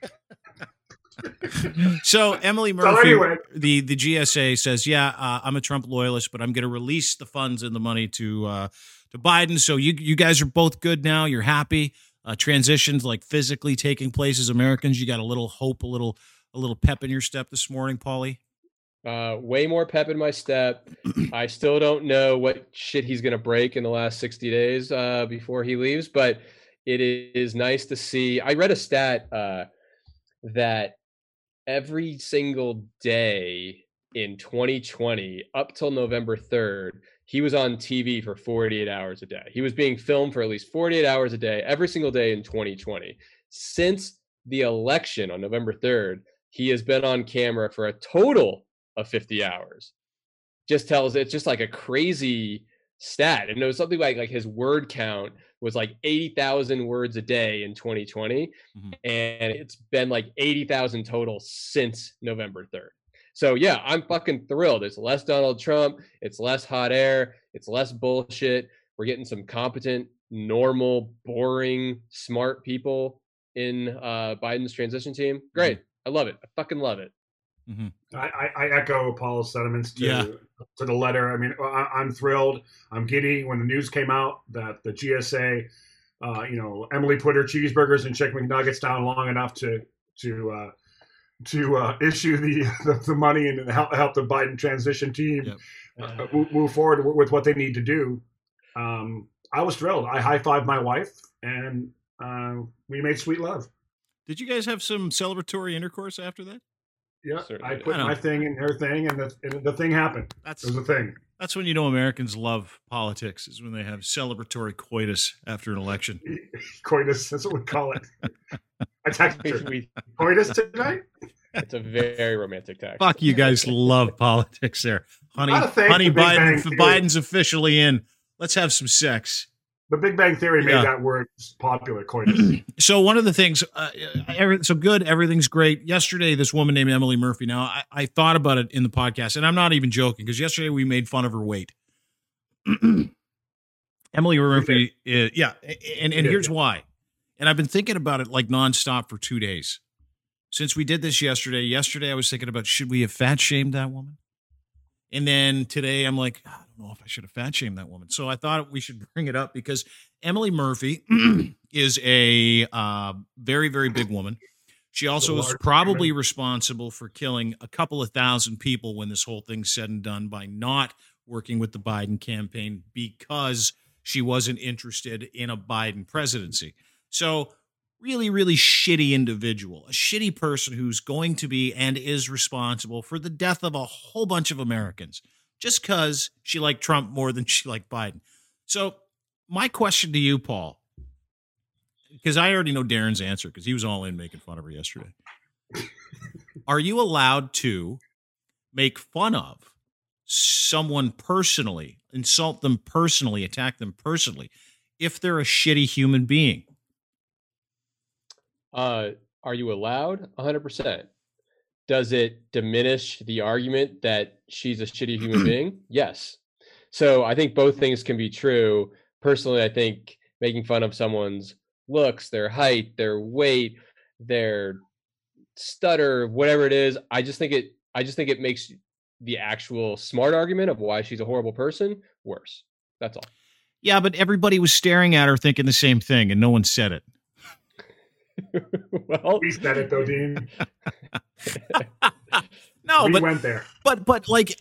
Speaker 1: So Emily Murphy,
Speaker 2: anyway.
Speaker 1: the GSA says, yeah, I'm a Trump loyalist, but I'm going to release the funds and the money to Biden. So you guys are both good now. You're happy. Transitions like physically taking place as Americans. You got a little hope, a little pep in your step this morning, Paulie?
Speaker 3: Way more pep in my step. I still don't know what shit he's going to break in the last 60 days before he leaves, but it is nice to see. I read a stat that every single day in 2020, up till November 3rd, he was on TV for 48 hours a day. He was being filmed for at least 48 hours a day, every single day in 2020. Since the election on November 3rd, he has been on camera for a total of 50 hours. It's just like a crazy stat. And it was something like his word count was like 80,000 words a day in 2020. Mm-hmm. And it's been like 80,000 total since November 3rd. So yeah, I'm fucking thrilled. It's less Donald Trump. It's less hot air. It's less bullshit. We're getting some competent, normal, boring, smart people in Biden's transition team. Great. Mm-hmm. I love it. I fucking love it.
Speaker 2: Mm-hmm. I echo Paul's sentiments to the letter. I mean, I'm thrilled. I'm giddy. When the news came out that the GSA, Emily put her cheeseburgers and chicken McNuggets down long enough to issue the money and help the Biden transition team move forward with what they need to do. I was thrilled. I high-fived my wife, and we made sweet love.
Speaker 1: Did you guys have some celebratory intercourse after that?
Speaker 2: Yeah, I put my thing in her thing, and the thing happened. It was a thing.
Speaker 1: That's when you know Americans love politics, is when they have celebratory coitus after an election.
Speaker 2: Coitus, that's what we call it. I texted her. Coitus tonight?
Speaker 3: It's a very romantic text.
Speaker 1: Fuck, you guys love politics there. Honey Biden's officially in. Let's have some sex.
Speaker 2: The Big Bang Theory made that word popular, coitus.
Speaker 1: So one of the things, so good, everything's great. Yesterday, this woman named Emily Murphy, now I thought about it in the podcast, and I'm not even joking, because yesterday we made fun of her weight. Emily Murphy, and here's why. And I've been thinking about it like nonstop for 2 days. Since we did this yesterday I was thinking about, should we have fat shamed that woman? And then today I'm like, I don't know if I should have fat shamed that woman. So I thought we should bring it up because Emily Murphy is a very, very big woman. She also is probably responsible for killing a couple of thousand people when this whole thing's said and done by not working with the Biden campaign because she wasn't interested in a Biden presidency. So really, really shitty individual, a shitty person who's going to be and is responsible for the death of a whole bunch of Americans just because she liked Trump more than she liked Biden. So my question to you, Paul, because I already know Darren's answer because he was all in making fun of her yesterday. Are you allowed to make fun of someone personally, insult them personally, attack them personally, if they're a shitty human being?
Speaker 3: Are you allowed? 100%. Does it diminish the argument that she's a shitty human being? Yes. So I think both things can be true. Personally, I think making fun of someone's looks, their height, their weight, their stutter, whatever it is, I just think it makes the actual smart argument of why she's a horrible person worse. That's all.
Speaker 1: Yeah, but everybody was staring at her thinking the same thing, and no one said it.
Speaker 3: Well,
Speaker 2: We said it though, Dean.
Speaker 1: No,
Speaker 2: We
Speaker 1: but
Speaker 2: went there.
Speaker 1: but like,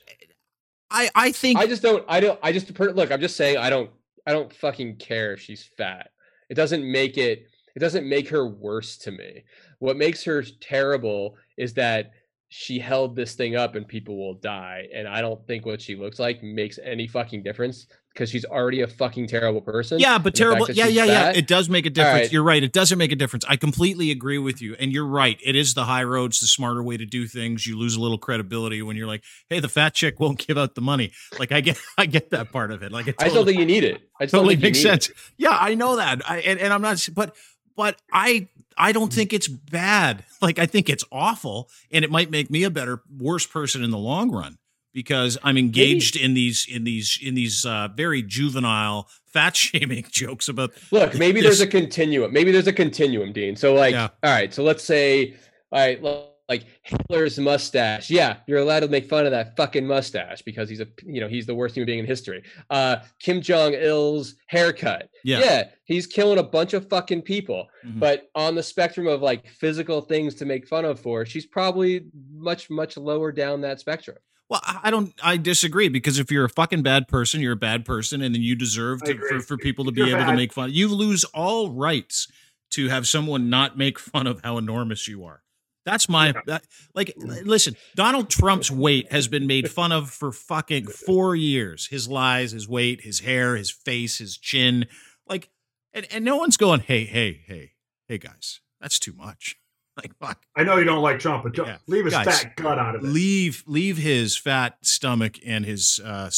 Speaker 1: I think
Speaker 3: look, I'm just saying I don't fucking care if she's fat. It doesn't make her worse to me. What makes her terrible is that she held this thing up and people will die. And I don't think what she looks like makes any fucking difference because she's already a fucking terrible person.
Speaker 1: Yeah, but terrible. Yeah. It does make a difference.
Speaker 3: Right.
Speaker 1: You're right. It doesn't make a difference. I completely agree with you. And you're right. It is the high roads, the smarter way to do things. You lose a little credibility when you're like, hey, the fat chick won't give out the money. Like, I get that part of it. Like,
Speaker 3: I still think you need it. I
Speaker 1: totally makes sense. Yeah, I know that. And I'm not, but I don't think it's bad. Like, I think it's awful, and it might make me a worse person in the long run because I'm engaged in these very juvenile fat shaming jokes about.
Speaker 3: Look, maybe there's a continuum. Maybe there's a continuum, Dean. So like,
Speaker 1: Yeah.
Speaker 3: All right. So let's say, all right, like Hitler's mustache. Yeah, you're allowed to make fun of that fucking mustache because he's the worst human being in history. Kim Jong-il's haircut. Yeah, he's killing a bunch of fucking people. Mm-hmm. But on the spectrum of like physical things to make fun of for, she's probably much, much lower down that spectrum.
Speaker 1: Well, I disagree because if you're a fucking bad person, you're a bad person, and then you deserve for people to be able to make fun. You lose all rights to have someone not make fun of how enormous you are. That's listen, Donald Trump's weight has been made fun of for fucking 4 years. His lies, his weight, his hair, his face, his chin. Like, and no one's going, hey, guys, that's too much. Like, fuck.
Speaker 2: I know you don't like Trump, but leave his fat gut out of it.
Speaker 1: Leave his fat stomach and his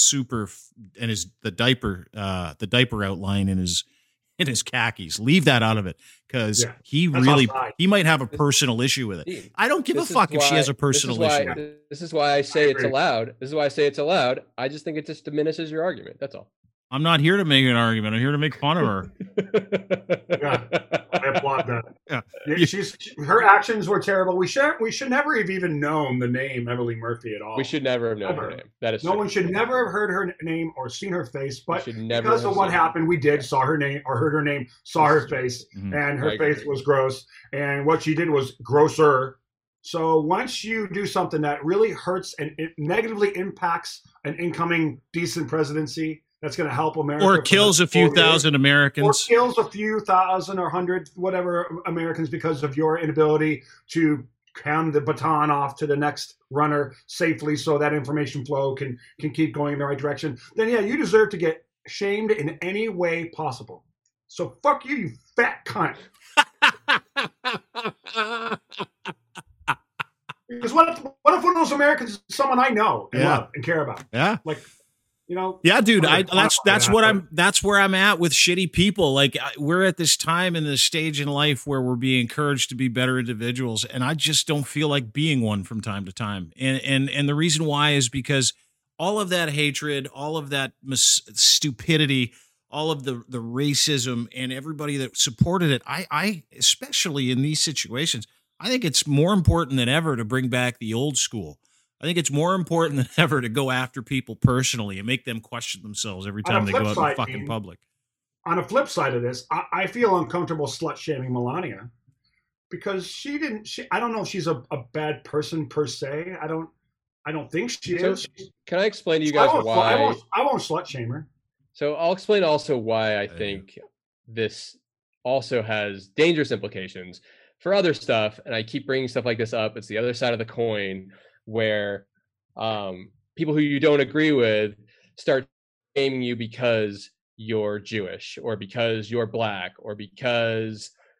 Speaker 1: the diaper outline in his khakis. Leave that out of it because he might have a personal issue with it. I don't give a fuck if she has a personal issue.
Speaker 3: This is why I say it's allowed. This is why I say it's allowed. I just think it just diminishes your argument. That's all.
Speaker 1: I'm not here to make an argument. I'm here to make fun of her.
Speaker 2: Yeah, I applaud that. Yeah. Her actions were terrible. We should never have even known the name Emily Murphy at all.
Speaker 3: We should never have known her name. That is
Speaker 2: no
Speaker 3: true.
Speaker 2: one should never have heard her name or seen her face. But
Speaker 3: because
Speaker 2: of what happened, we saw her name or heard her name, saw her face, and her face was gross. And what she did was grosser. So once you do something that really hurts and it negatively impacts an incoming decent presidency, that's going to help America.
Speaker 1: Or kills a few thousand Americans.
Speaker 2: Or kills a few thousand or 100, whatever Americans because of your inability to hand the baton off to the next runner safely so that information flow can keep going in the right direction. Then, yeah, you deserve to get shamed in any way possible. So fuck you, you fat cunt. Because what if one of those Americans is someone I know and love and care about?
Speaker 1: Yeah.
Speaker 2: Like, you know,
Speaker 1: yeah, dude, that's where I'm at with shitty people. Like, we're at this time in this stage in life where we're being encouraged to be better individuals, and I just don't feel like being one from time to time. And the reason why is because all of that hatred, all of that stupidity, all of the racism, and everybody that supported it, I especially in these situations, I think it's more important than ever to bring back the old school. I think it's more important than ever to go after people personally and make them question themselves every time they go out in fucking public.
Speaker 2: On a flip side of this, I feel uncomfortable slut-shaming Melania because I don't know if she's a bad person per se. I don't think she is.
Speaker 3: Can I explain to you guys why?
Speaker 2: I won't slut-shame her.
Speaker 3: So I'll explain also why I think this also has dangerous implications for other stuff. And I keep bringing stuff like this up. It's the other side of the coin, where people who you don't agree with start shaming you because you're Jewish or because you're black or because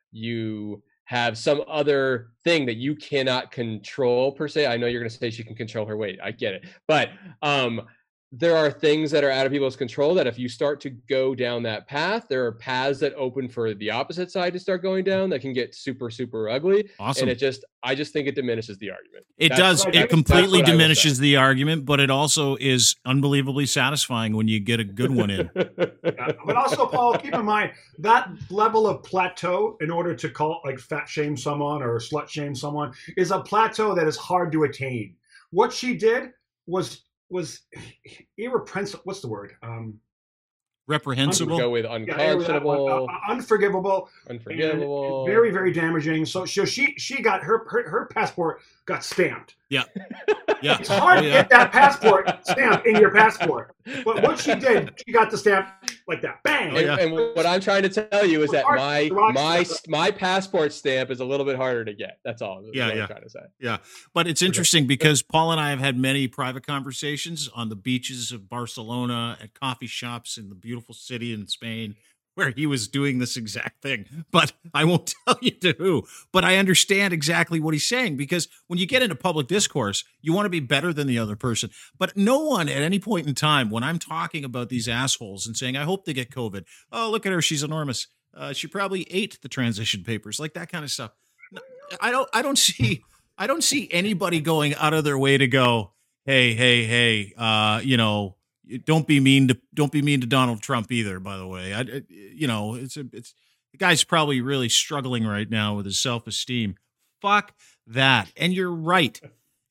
Speaker 3: you have some other thing that you cannot control per se. I know you're going to say she can control her weight. I get it. But there are things that are out of people's control that if you start to go down that path, there are paths that open for the opposite side to start going down that can get super, super ugly.
Speaker 1: Awesome.
Speaker 3: And I just think it diminishes the argument.
Speaker 1: It does. It completely diminishes the argument, but it also is unbelievably satisfying when you get a good one in.
Speaker 2: But also, Paul, keep in mind that level of plateau, in order to call like fat shame someone or slut shame someone, is a plateau that is hard to attain. What she did was irrepressible. What's the word?
Speaker 1: Reprehensible.
Speaker 3: Go with unconscionable,
Speaker 2: unforgivable, very, very damaging. So she got her passport got stamped.
Speaker 1: Yeah, yeah.
Speaker 2: It's hard to get that passport stamp in your passport, but what she did, she got the stamp like that, bang.
Speaker 3: And what I'm trying to tell you is that my passport stamp is a little bit harder to get. That's all.
Speaker 1: Yeah.
Speaker 3: I'm trying to say.
Speaker 1: Yeah, but it's interesting because Paul and I have had many private conversations on the beaches of Barcelona, at coffee shops in the beautiful city in Spain, where he was doing this exact thing. But I won't tell you to who. But I understand exactly what he's saying, because when you get into public discourse, you want to be better than the other person. But no one at any point in time, when I'm talking about these assholes and saying, I hope they get COVID. Oh, look at her. She's enormous. She probably ate the transition papers, like that kind of stuff. I don't see anybody going out of their way to go, hey, don't be mean to Donald Trump either, by the way. The guy's probably really struggling right now with his self-esteem. Fuck that. And you're right.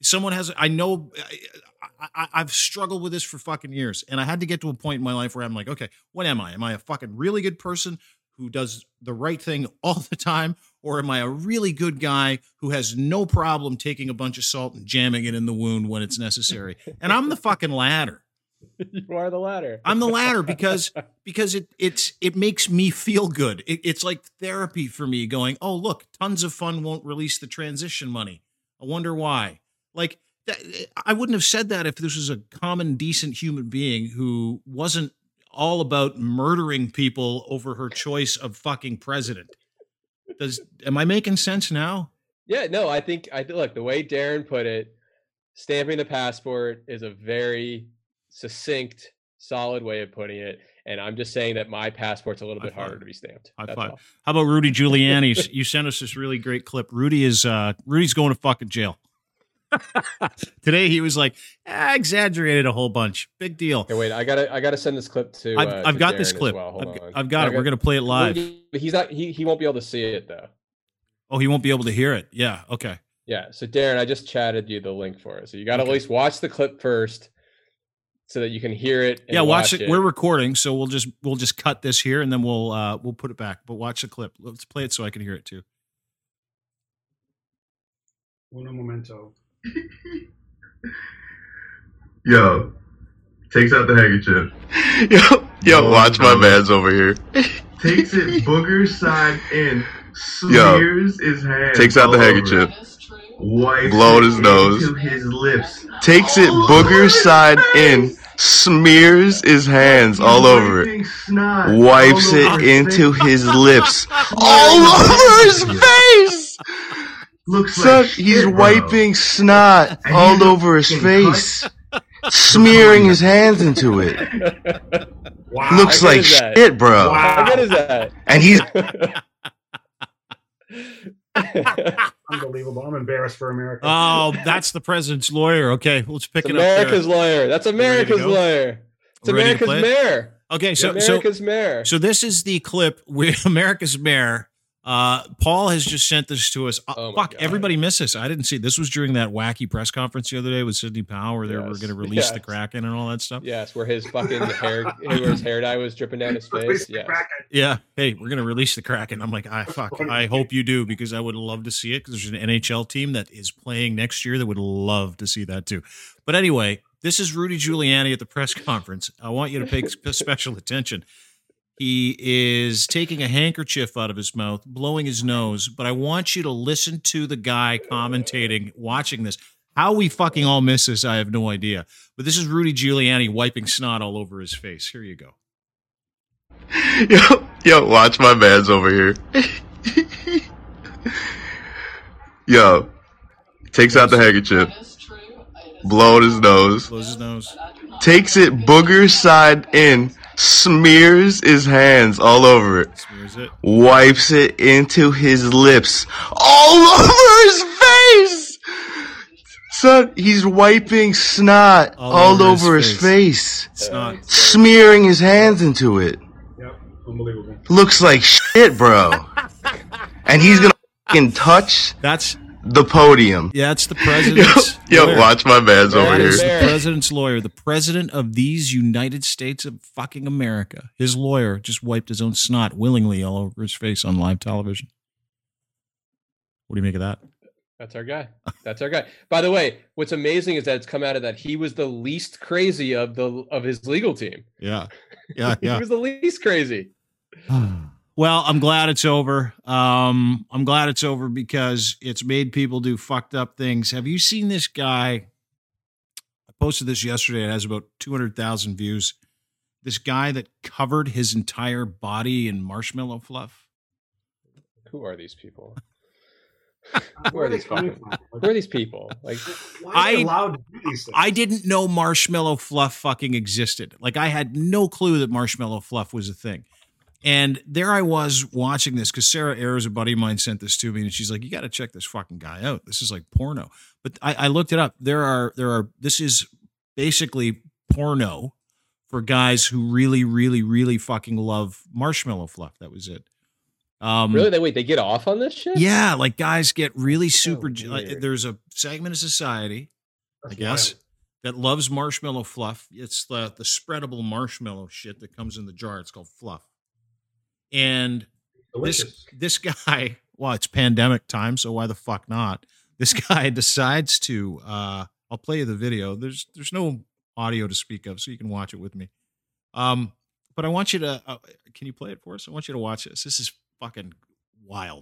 Speaker 1: I've struggled with this for fucking years, and I had to get to a point in my life where I'm like, okay, what am I? Am I a fucking really good person who does the right thing all the time? Or am I a really good guy who has no problem taking a bunch of salt and jamming it in the wound when it's necessary? And I'm the fucking latter.
Speaker 3: You are the latter.
Speaker 1: I'm the latter because it makes me feel good. It's like therapy for me, going, oh, look, Tons of Fun won't release the transition money. I wonder why. Like, I wouldn't have said that if this was a common, decent human being who wasn't all about murdering people over her choice of fucking president. Am I making sense now?
Speaker 3: Yeah, no, I think look, the way Darren put it, stamping the passport is a very succinct, solid way of putting it. And I'm just saying that my passport's a little bit harder to be stamped. That's all.
Speaker 1: How about Rudy Giuliani? You sent us this really great clip. Rudy's going to fucking jail. Today he was like, I exaggerated a whole bunch. Big deal.
Speaker 3: Okay, wait, I gotta send this clip to.
Speaker 1: I've got
Speaker 3: Darren
Speaker 1: this clip.
Speaker 3: Well. Hold on.
Speaker 1: I've got it. We're gonna play it live.
Speaker 3: But he's not. He won't be able to see it though.
Speaker 1: Oh, he won't be able to hear it. Yeah. Okay.
Speaker 3: Yeah. So Darren, I just chatted you the link for it. So you got to at least watch the clip first, so that you can hear it. And
Speaker 1: watch it. We're recording, so we'll just cut this here and then we'll put it back. But watch the clip. Let's play it so I can hear it too.
Speaker 2: Uno momento.
Speaker 4: Yo, takes out the handkerchief. Yo, watch my man's over here. Takes it booger side in, smears his hand. Takes out the handkerchief. Wipes blowing his nose. Into his lips. Takes it booger side in, smears his hands all over it. Wipes it into his lips. All over his face! Looks like he's wiping snot all over his face, smearing his hands into it.
Speaker 2: Wow.
Speaker 4: Looks like shit, bro.
Speaker 2: Wow.
Speaker 3: How good is that?
Speaker 4: And he's
Speaker 2: unbelievable. I'm embarrassed for America.
Speaker 1: Oh, that's the president's lawyer. Okay, let's pick it up.
Speaker 3: America's lawyer. That's America's lawyer. It's America's mayor.
Speaker 1: Okay, so
Speaker 3: America's mayor.
Speaker 1: So this is the clip where America's mayor. Paul has just sent this to us. Fuck, God. Everybody missed this. I didn't see this. Was during that wacky press conference the other day with Sidney Powell, where they were going to release the Kraken and all that stuff.
Speaker 3: Yes, where his fucking hair dye was dripping down his face.
Speaker 1: Yeah. Hey, we're going to release the Kraken. I'm like, I hope you do, because I would love to see it, because there's an NHL team that is playing next year that would love to see that too. But anyway, this is Rudy Giuliani at the press conference. I want you to pay special attention. He is taking a handkerchief out of his mouth, blowing his nose, but I want you to listen to the guy commentating, watching this. How we fucking all miss this, I have no idea. But this is Rudy Giuliani wiping snot all over his face. Here you go.
Speaker 4: Yo, watch my man's over here. Yo, takes out the handkerchief, blows his nose, takes it booger side in, smears his hands all over it, wipes it into his lips, all over his face. Son, he's wiping snot all over his face. Smearing his hands into it.
Speaker 2: Yep, unbelievable.
Speaker 4: Looks like shit, bro. And he's gonna fucking touch the podium.
Speaker 1: Yeah, it's the president's
Speaker 4: lawyer. Watch my man's over here.
Speaker 1: Is the president's lawyer, the president of these United States of fucking America. His lawyer just wiped his own snot willingly all over his face on live television. What do you make of that?
Speaker 3: That's our guy. That's our guy. By the way, what's amazing is that it's come out of that he was the least crazy of his legal team.
Speaker 1: Yeah.
Speaker 3: He was the least crazy.
Speaker 1: Well, I'm glad it's over. I'm glad it's over because it's made people do fucked up things. Have you seen this guy? I posted this yesterday. It has about 200,000 views. This guy that covered his entire body in marshmallow fluff.
Speaker 3: Who are these people? Where are these people? Like,
Speaker 2: why are they allowed to do these things?
Speaker 1: I didn't know marshmallow fluff fucking existed. Like, I had no clue that marshmallow fluff was a thing. And there I was watching this because Sarah Ayers, a buddy of mine, sent this to me, and she's like, "You got to check this fucking guy out. This is like porno." But I looked it up. There are. This is basically porno for guys who really, really, really fucking love marshmallow fluff. That was it.
Speaker 3: Really? They get off on this shit?
Speaker 1: Yeah, like guys get really super. There's a segment of society, I guess, that loves marshmallow fluff. It's the spreadable marshmallow shit that comes in the jar. It's called fluff. And this guy, well, it's pandemic time, so why the fuck not? This guy decides to. I'll play you the video. There's no audio to speak of, so you can watch it with me. But I want you to. Can you play it for us? I want you to watch this. This is fucking wild.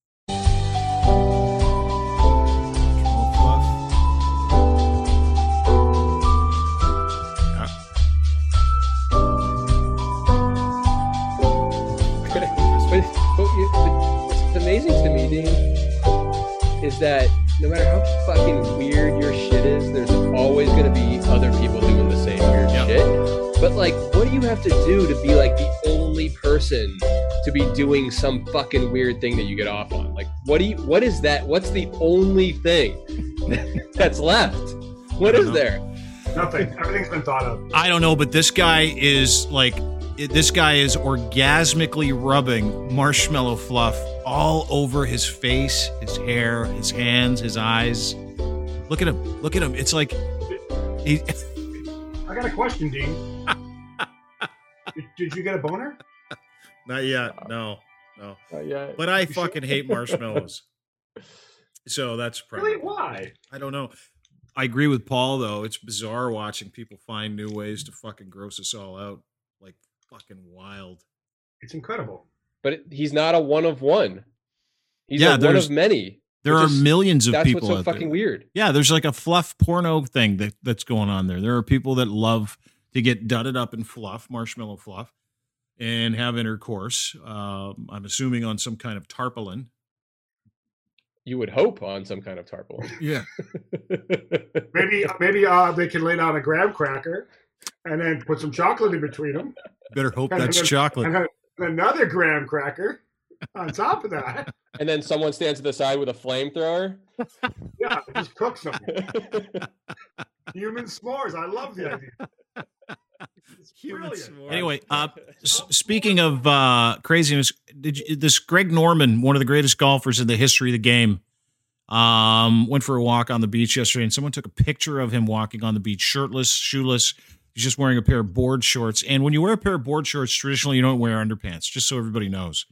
Speaker 3: What's amazing to me, Dean, is that no matter how fucking weird your shit is, there's always going to be other people doing the same weird shit. But like, what do you have to do to be like the only person to be doing some fucking weird thing that you get off on? Like, what is that? What's the only thing that's left? What is there?
Speaker 2: Nothing. Everything's been thought of.
Speaker 1: I don't know, but this guy is orgasmically rubbing marshmallow fluff all over his face, his hair, his hands, his eyes. Look at him. Look at him. It's like I
Speaker 2: got a question, Dean. Did you get a boner?
Speaker 1: Not yet. No.
Speaker 3: Not yet.
Speaker 1: But I fucking hate marshmallows. So that's probably
Speaker 2: really why.
Speaker 1: I don't know. I agree with Paul though. It's bizarre watching people find new ways to fucking gross us all out. Like fucking wild.
Speaker 2: It's incredible.
Speaker 3: But he's not a one of one. He's a one of many.
Speaker 1: There are millions of people.
Speaker 3: That's what's so fucking weird.
Speaker 1: Yeah, there's like a fluff porno thing that's going on there. There are people that love to get dudded up in fluff, marshmallow fluff, and have intercourse. I'm assuming on some kind of tarpaulin.
Speaker 3: You would hope on some kind of tarpaulin.
Speaker 1: Yeah.
Speaker 2: maybe they can lay down a graham cracker and then put some chocolate in between them.
Speaker 1: Better hope that's chocolate.
Speaker 2: And then another graham cracker on top of that.
Speaker 3: And then someone stands to the side with a flamethrower.
Speaker 2: Yeah, just cooks them. Human s'mores. I love the idea. It's brilliant.
Speaker 1: Anyway, speaking of craziness, this Greg Norman, one of the greatest golfers in the history of the game, went for a walk on the beach yesterday, and someone took a picture of him walking on the beach, shirtless, shoeless. He's just wearing a pair of board shorts. And when you wear a pair of board shorts, traditionally you don't wear underpants, just so everybody knows.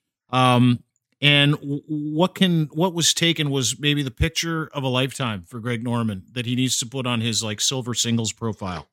Speaker 1: And what was taken was maybe the picture of a lifetime for Greg Norman that he needs to put on his like silver singles profile.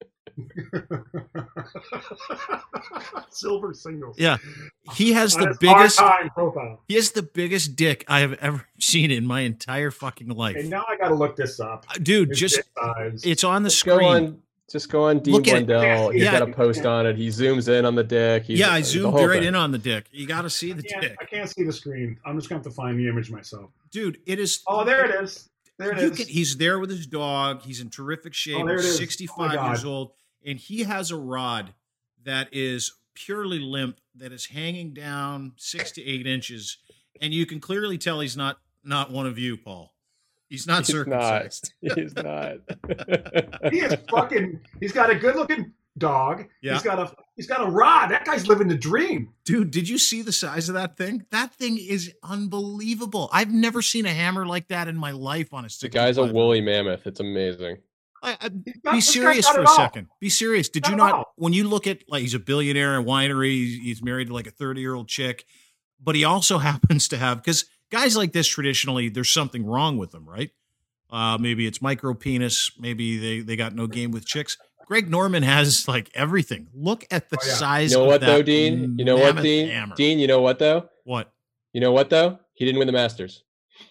Speaker 2: Silver singles.
Speaker 1: Yeah. He has the biggest
Speaker 2: profile.
Speaker 1: He has the biggest dick I have ever seen in my entire fucking life.
Speaker 2: And now I got to look this up.
Speaker 1: Dude, it's on the screen.
Speaker 3: Just go on Dean Blundell. He's got a post on it. He zooms in on the dick.
Speaker 1: I zoomed right in on the dick. You got to see the dick.
Speaker 2: I can't see the screen. I'm just going to have to find the image myself.
Speaker 1: Dude, it is.
Speaker 2: Oh, there it is. There it is.
Speaker 1: He's there with his dog. He's in terrific shape. He's 65 years old. And he has a rod that is purely limp, that is hanging down 6 to 8 inches. And you can clearly tell he's not one of you, Paul. He's not circumcised.
Speaker 3: He's not.
Speaker 2: He is fucking. He's got a good-looking dog.
Speaker 1: Yeah.
Speaker 2: He's got a rod. That guy's living the dream.
Speaker 1: Dude, did you see the size of that thing? That thing is unbelievable. I've never seen a hammer like that in my life on a stick.
Speaker 3: The guy's a woolly mammoth. It's amazing.
Speaker 1: Be serious for a second. Be serious. Did you not? When you look at, like, he's a billionaire in winery. He's married to like a 30-year-old chick, but he also happens to have, because guys like this, traditionally, there's something wrong with them, right? Maybe it's micro penis. Maybe they got no game with chicks. Greg Norman has like everything. Look at the size.
Speaker 3: You know
Speaker 1: of
Speaker 3: what
Speaker 1: that
Speaker 3: though, Dean? You know what, Dean?
Speaker 1: Hammer.
Speaker 3: Dean, you know what though?
Speaker 1: What?
Speaker 3: You know what though? He didn't win the Masters.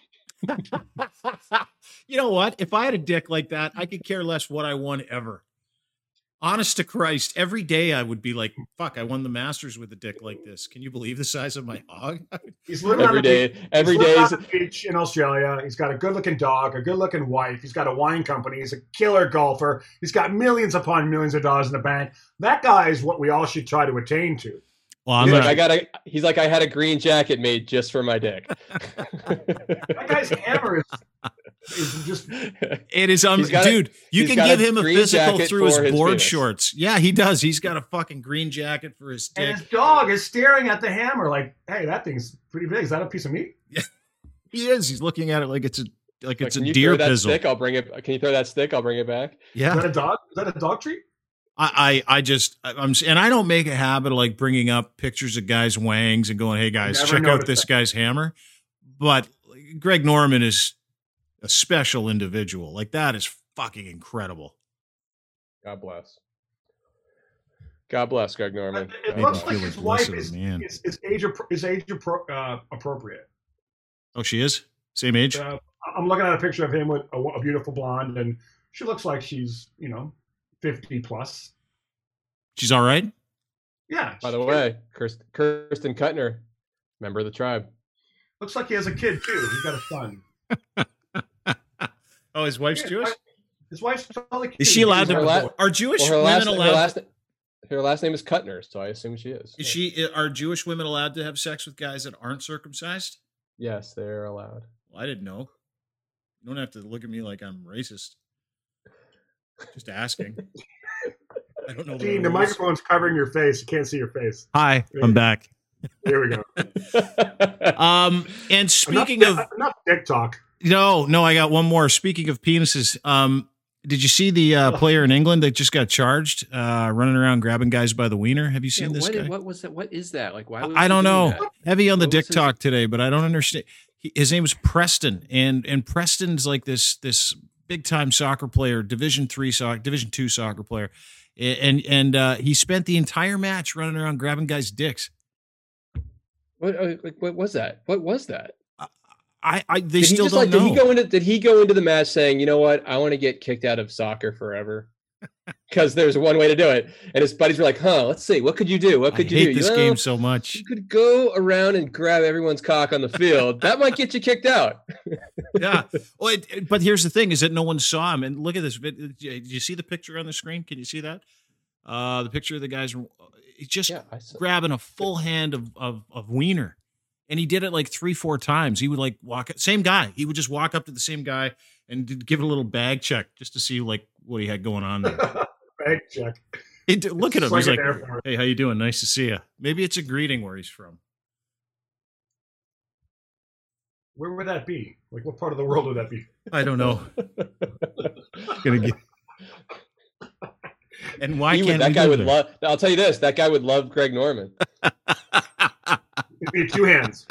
Speaker 1: You know what? If I had a dick like that, I could care less what I won ever. Honest to Christ, every day I would be like, fuck, I won the Masters with a dick like this. Can you believe the size of my hog?
Speaker 2: He's living
Speaker 3: every
Speaker 2: on
Speaker 3: day. Every day
Speaker 2: on the beach in Australia. He's got a good-looking dog, a good-looking wife. He's got a wine company. He's a killer golfer. He's got millions upon millions of dollars in the bank. That guy is what we all should try to attain to.
Speaker 1: Well,
Speaker 3: he's like, I had a green jacket made just for my dick.
Speaker 2: That guy's hammer is just.
Speaker 1: It is, dude. You can give him a physical through his board penis. Shorts. Yeah, he does. He's got a fucking green jacket for his dick.
Speaker 2: And his dog is staring at the hammer like, "Hey, that thing's pretty big. Is that a piece of meat?"
Speaker 1: Yeah, he is. He's looking at it like it's a
Speaker 3: can
Speaker 1: deer
Speaker 3: you throw that
Speaker 1: pizzle.
Speaker 3: Stick? I'll bring it. Can you throw that stick? I'll bring it back.
Speaker 1: Yeah.
Speaker 2: Is that a dog? Is that a dog treat?
Speaker 1: I'm and I don't make a habit of like bringing up pictures of guys' wangs and going, "Hey guys, check out this guy's hammer." But Greg Norman is a special individual. Like, that is fucking incredible.
Speaker 3: God bless. God bless Greg Norman.
Speaker 2: It looks like his wife is age appropriate.
Speaker 1: Oh, she is? Same age?
Speaker 2: I'm looking at a picture of him with a beautiful blonde, and she looks like she's, 50 plus.
Speaker 1: She's all right?
Speaker 2: Yeah.
Speaker 3: By the way, Kirsten Kuttner, member of the tribe.
Speaker 2: Looks like he has a kid, too. He's got a son.
Speaker 1: Oh, his wife's Jewish?
Speaker 2: His wife's probably.
Speaker 1: Is she allowed to? Are Jewish women allowed?
Speaker 3: Her last name is Kuttner, so I assume she is.
Speaker 1: Are Jewish women allowed to have sex with guys that aren't circumcised?
Speaker 3: Yes, they're allowed.
Speaker 1: Well, I didn't know. You don't have to look at me like I'm racist. Just asking. I don't know.
Speaker 2: Dean, the microphone's covering your face. You can't see your face.
Speaker 1: Hi, I'm back.
Speaker 2: There we go.
Speaker 1: And speaking
Speaker 2: enough dick talk.
Speaker 1: No, I got one more. Speaking of penises, did you see the player in England that just got charged, running around grabbing guys by the wiener? Have you seen this guy?
Speaker 3: What was that? What is that? Like, why?
Speaker 1: I don't know. Heavy on the dick talk today, but I don't understand. His name is Preston, and Preston's like this big time soccer player, Division II soccer player, and he spent the entire match running around grabbing guys' dicks.
Speaker 3: What was that? What was that?
Speaker 1: They still don't know.
Speaker 3: Did he go into the match saying, "You know what? I want to get kicked out of soccer forever"? Because there's one way to do it. And his buddies were like, let's see. What could you do? What could you do?
Speaker 1: I hate this game so much.
Speaker 3: You could go around and grab everyone's cock on the field. That might get you kicked out.
Speaker 1: Yeah. Well, but here's the thing is that no one saw him. And look at this. Did you see the picture on the screen? Can you see that? The picture of the guys just grabbing a full hand of wiener. And he did it like 3-4 times. He would like same guy. He would just walk up to the same guy and give it a little bag check just to see like what he had going on there.
Speaker 2: Bag check.
Speaker 1: Look at him. He's like, "Hey, how you doing? Nice to see you." Maybe it's a greeting where he's from.
Speaker 2: Where would that be? Like, what part of the world would that be?
Speaker 1: I don't know. And why can't
Speaker 3: that guy would love? I'll tell you this: that guy would love Greg Norman.
Speaker 2: It'd be 2 hands.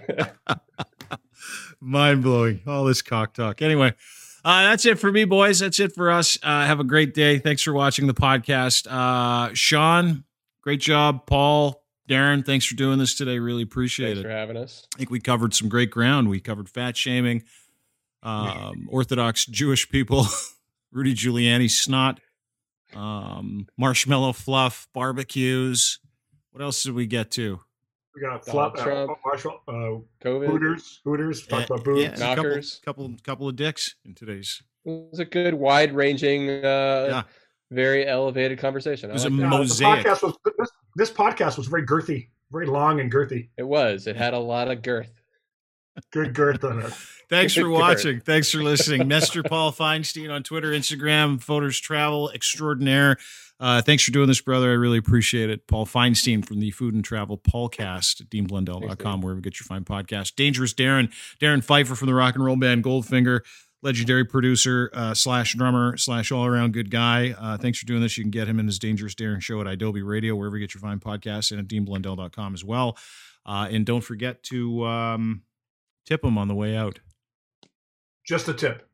Speaker 1: Mind blowing. All this cock talk. Anyway, that's it for me, boys. That's it for us. Have a great day. Thanks for watching the podcast. Sean, great job. Paul, Darren, thanks for doing this today. Really appreciate it.
Speaker 3: Thanks for having us.
Speaker 1: I think we covered some great ground. We covered fat shaming, Orthodox Jewish people, Rudy Giuliani's snot, Marshmallow fluff, barbecues. What else did we get to?
Speaker 2: We got
Speaker 3: COVID.
Speaker 2: Hooters. Talked about booze.
Speaker 1: Yeah,
Speaker 3: Knockers.
Speaker 1: Couple of dicks in today's.
Speaker 3: It was a good, wide-ranging, very elevated conversation.
Speaker 1: It was
Speaker 3: I
Speaker 1: a
Speaker 3: liked
Speaker 1: mosaic.
Speaker 2: This podcast was very girthy, very long and girthy.
Speaker 3: It was. It had a lot of girth.
Speaker 2: Good girth on it.
Speaker 1: Thanks for watching. Thanks for listening. Mr. Paul Feinstein on Twitter, Instagram, Voters Travel Extraordinaire. Thanks for doing this, brother. I really appreciate it. Paul Feinstein from the Food and Travel Paulcast at DeanBlundell.com, wherever you get your fine podcast. Dangerous Darren Pfeiffer from the rock and roll band Goldfinger, legendary producer / drummer / all-around good guy. Thanks for doing this. You can get him in his Dangerous Darren show at Adobe Radio, wherever you get your fine podcasts, and at DeanBlundell.com as well. And don't forget to tip him on the way out.
Speaker 2: Just a tip.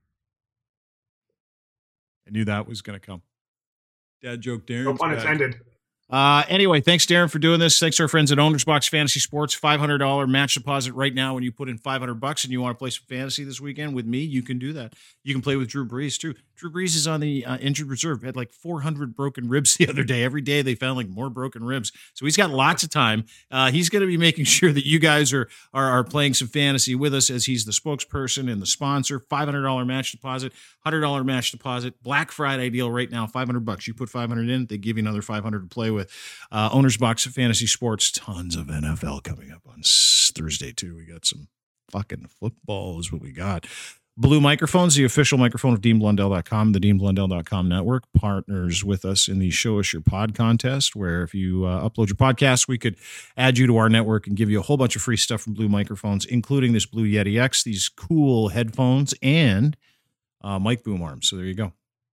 Speaker 1: I knew that was going to come. Dad joke, Darren.
Speaker 2: No pun intended.
Speaker 1: Anyway, thanks, Darren, for doing this. Thanks to our friends at Owner's Box Fantasy Sports. $500 match deposit right now when you put in $500 and you want to play some fantasy this weekend with me, you can do that. You can play with Drew Brees, too. Drew Brees is on the injured reserve. Had like 400 broken ribs the other day. Every day they found like more broken ribs. So he's got lots of time. He's going to be making sure that you guys are playing some fantasy with us as he's the spokesperson and the sponsor. $500 match deposit, $100 match deposit. Black Friday deal right now, $500. You put $500 in, they give you another $500 to play with. Owner's Box Fantasy Sports. Tons of NFL coming up on Thursday, too. We got some fucking football is what we got. Blue Microphones, the official microphone of DeanBlundell.com. The DeanBlundell.com network partners with us in the Show Us Your Pod contest, where if you upload your podcast, we could add you to our network and give you a whole bunch of free stuff from Blue Microphones, including this Blue Yeti X, these cool headphones, and mic boom arms. So there you go.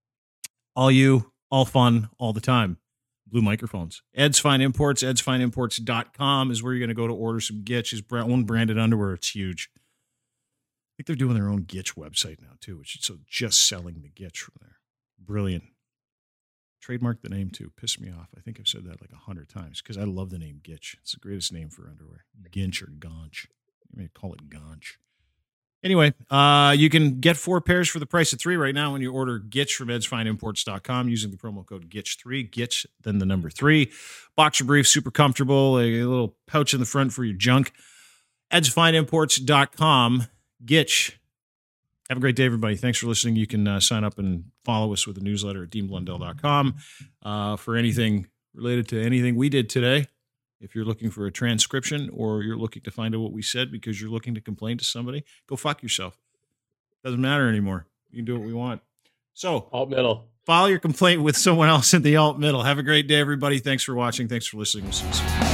Speaker 1: All fun, all the time. Blue Microphones. Ed's Fine Imports, edsfineimports.com is where you're going to go to order some Gitch, his own branded underwear. It's huge. I think they're doing their own Gitch website now, too, which is so just selling the Gitch from there. Brilliant. Trademark the name, too. Pissed me off. I think I've said that like 100 times because I love the name Gitch. It's the greatest name for underwear. Ginch or Gonch. You may call it Gonch. Anyway, you can get 4 pairs for the price of 3 right now when you order Gitch from edsfineimports.com using the promo code GITCH3. Gitch, then the number 3. Boxer brief, super comfortable. A little pouch in the front for your junk. edsfineimports.com. Gitch. Have a great day, everybody. Thanks for listening. You can sign up and follow us with a newsletter at DeanBlundell.com for anything related to anything we did today. If you're looking for a transcription or you're looking to find out what we said because you're looking to complain to somebody, go fuck yourself. Doesn't matter anymore. You can do what we want. So,
Speaker 3: alt middle.
Speaker 1: File your complaint with someone else in the alt middle. Have a great day, everybody. Thanks for watching. Thanks for listening. We'll see you soon.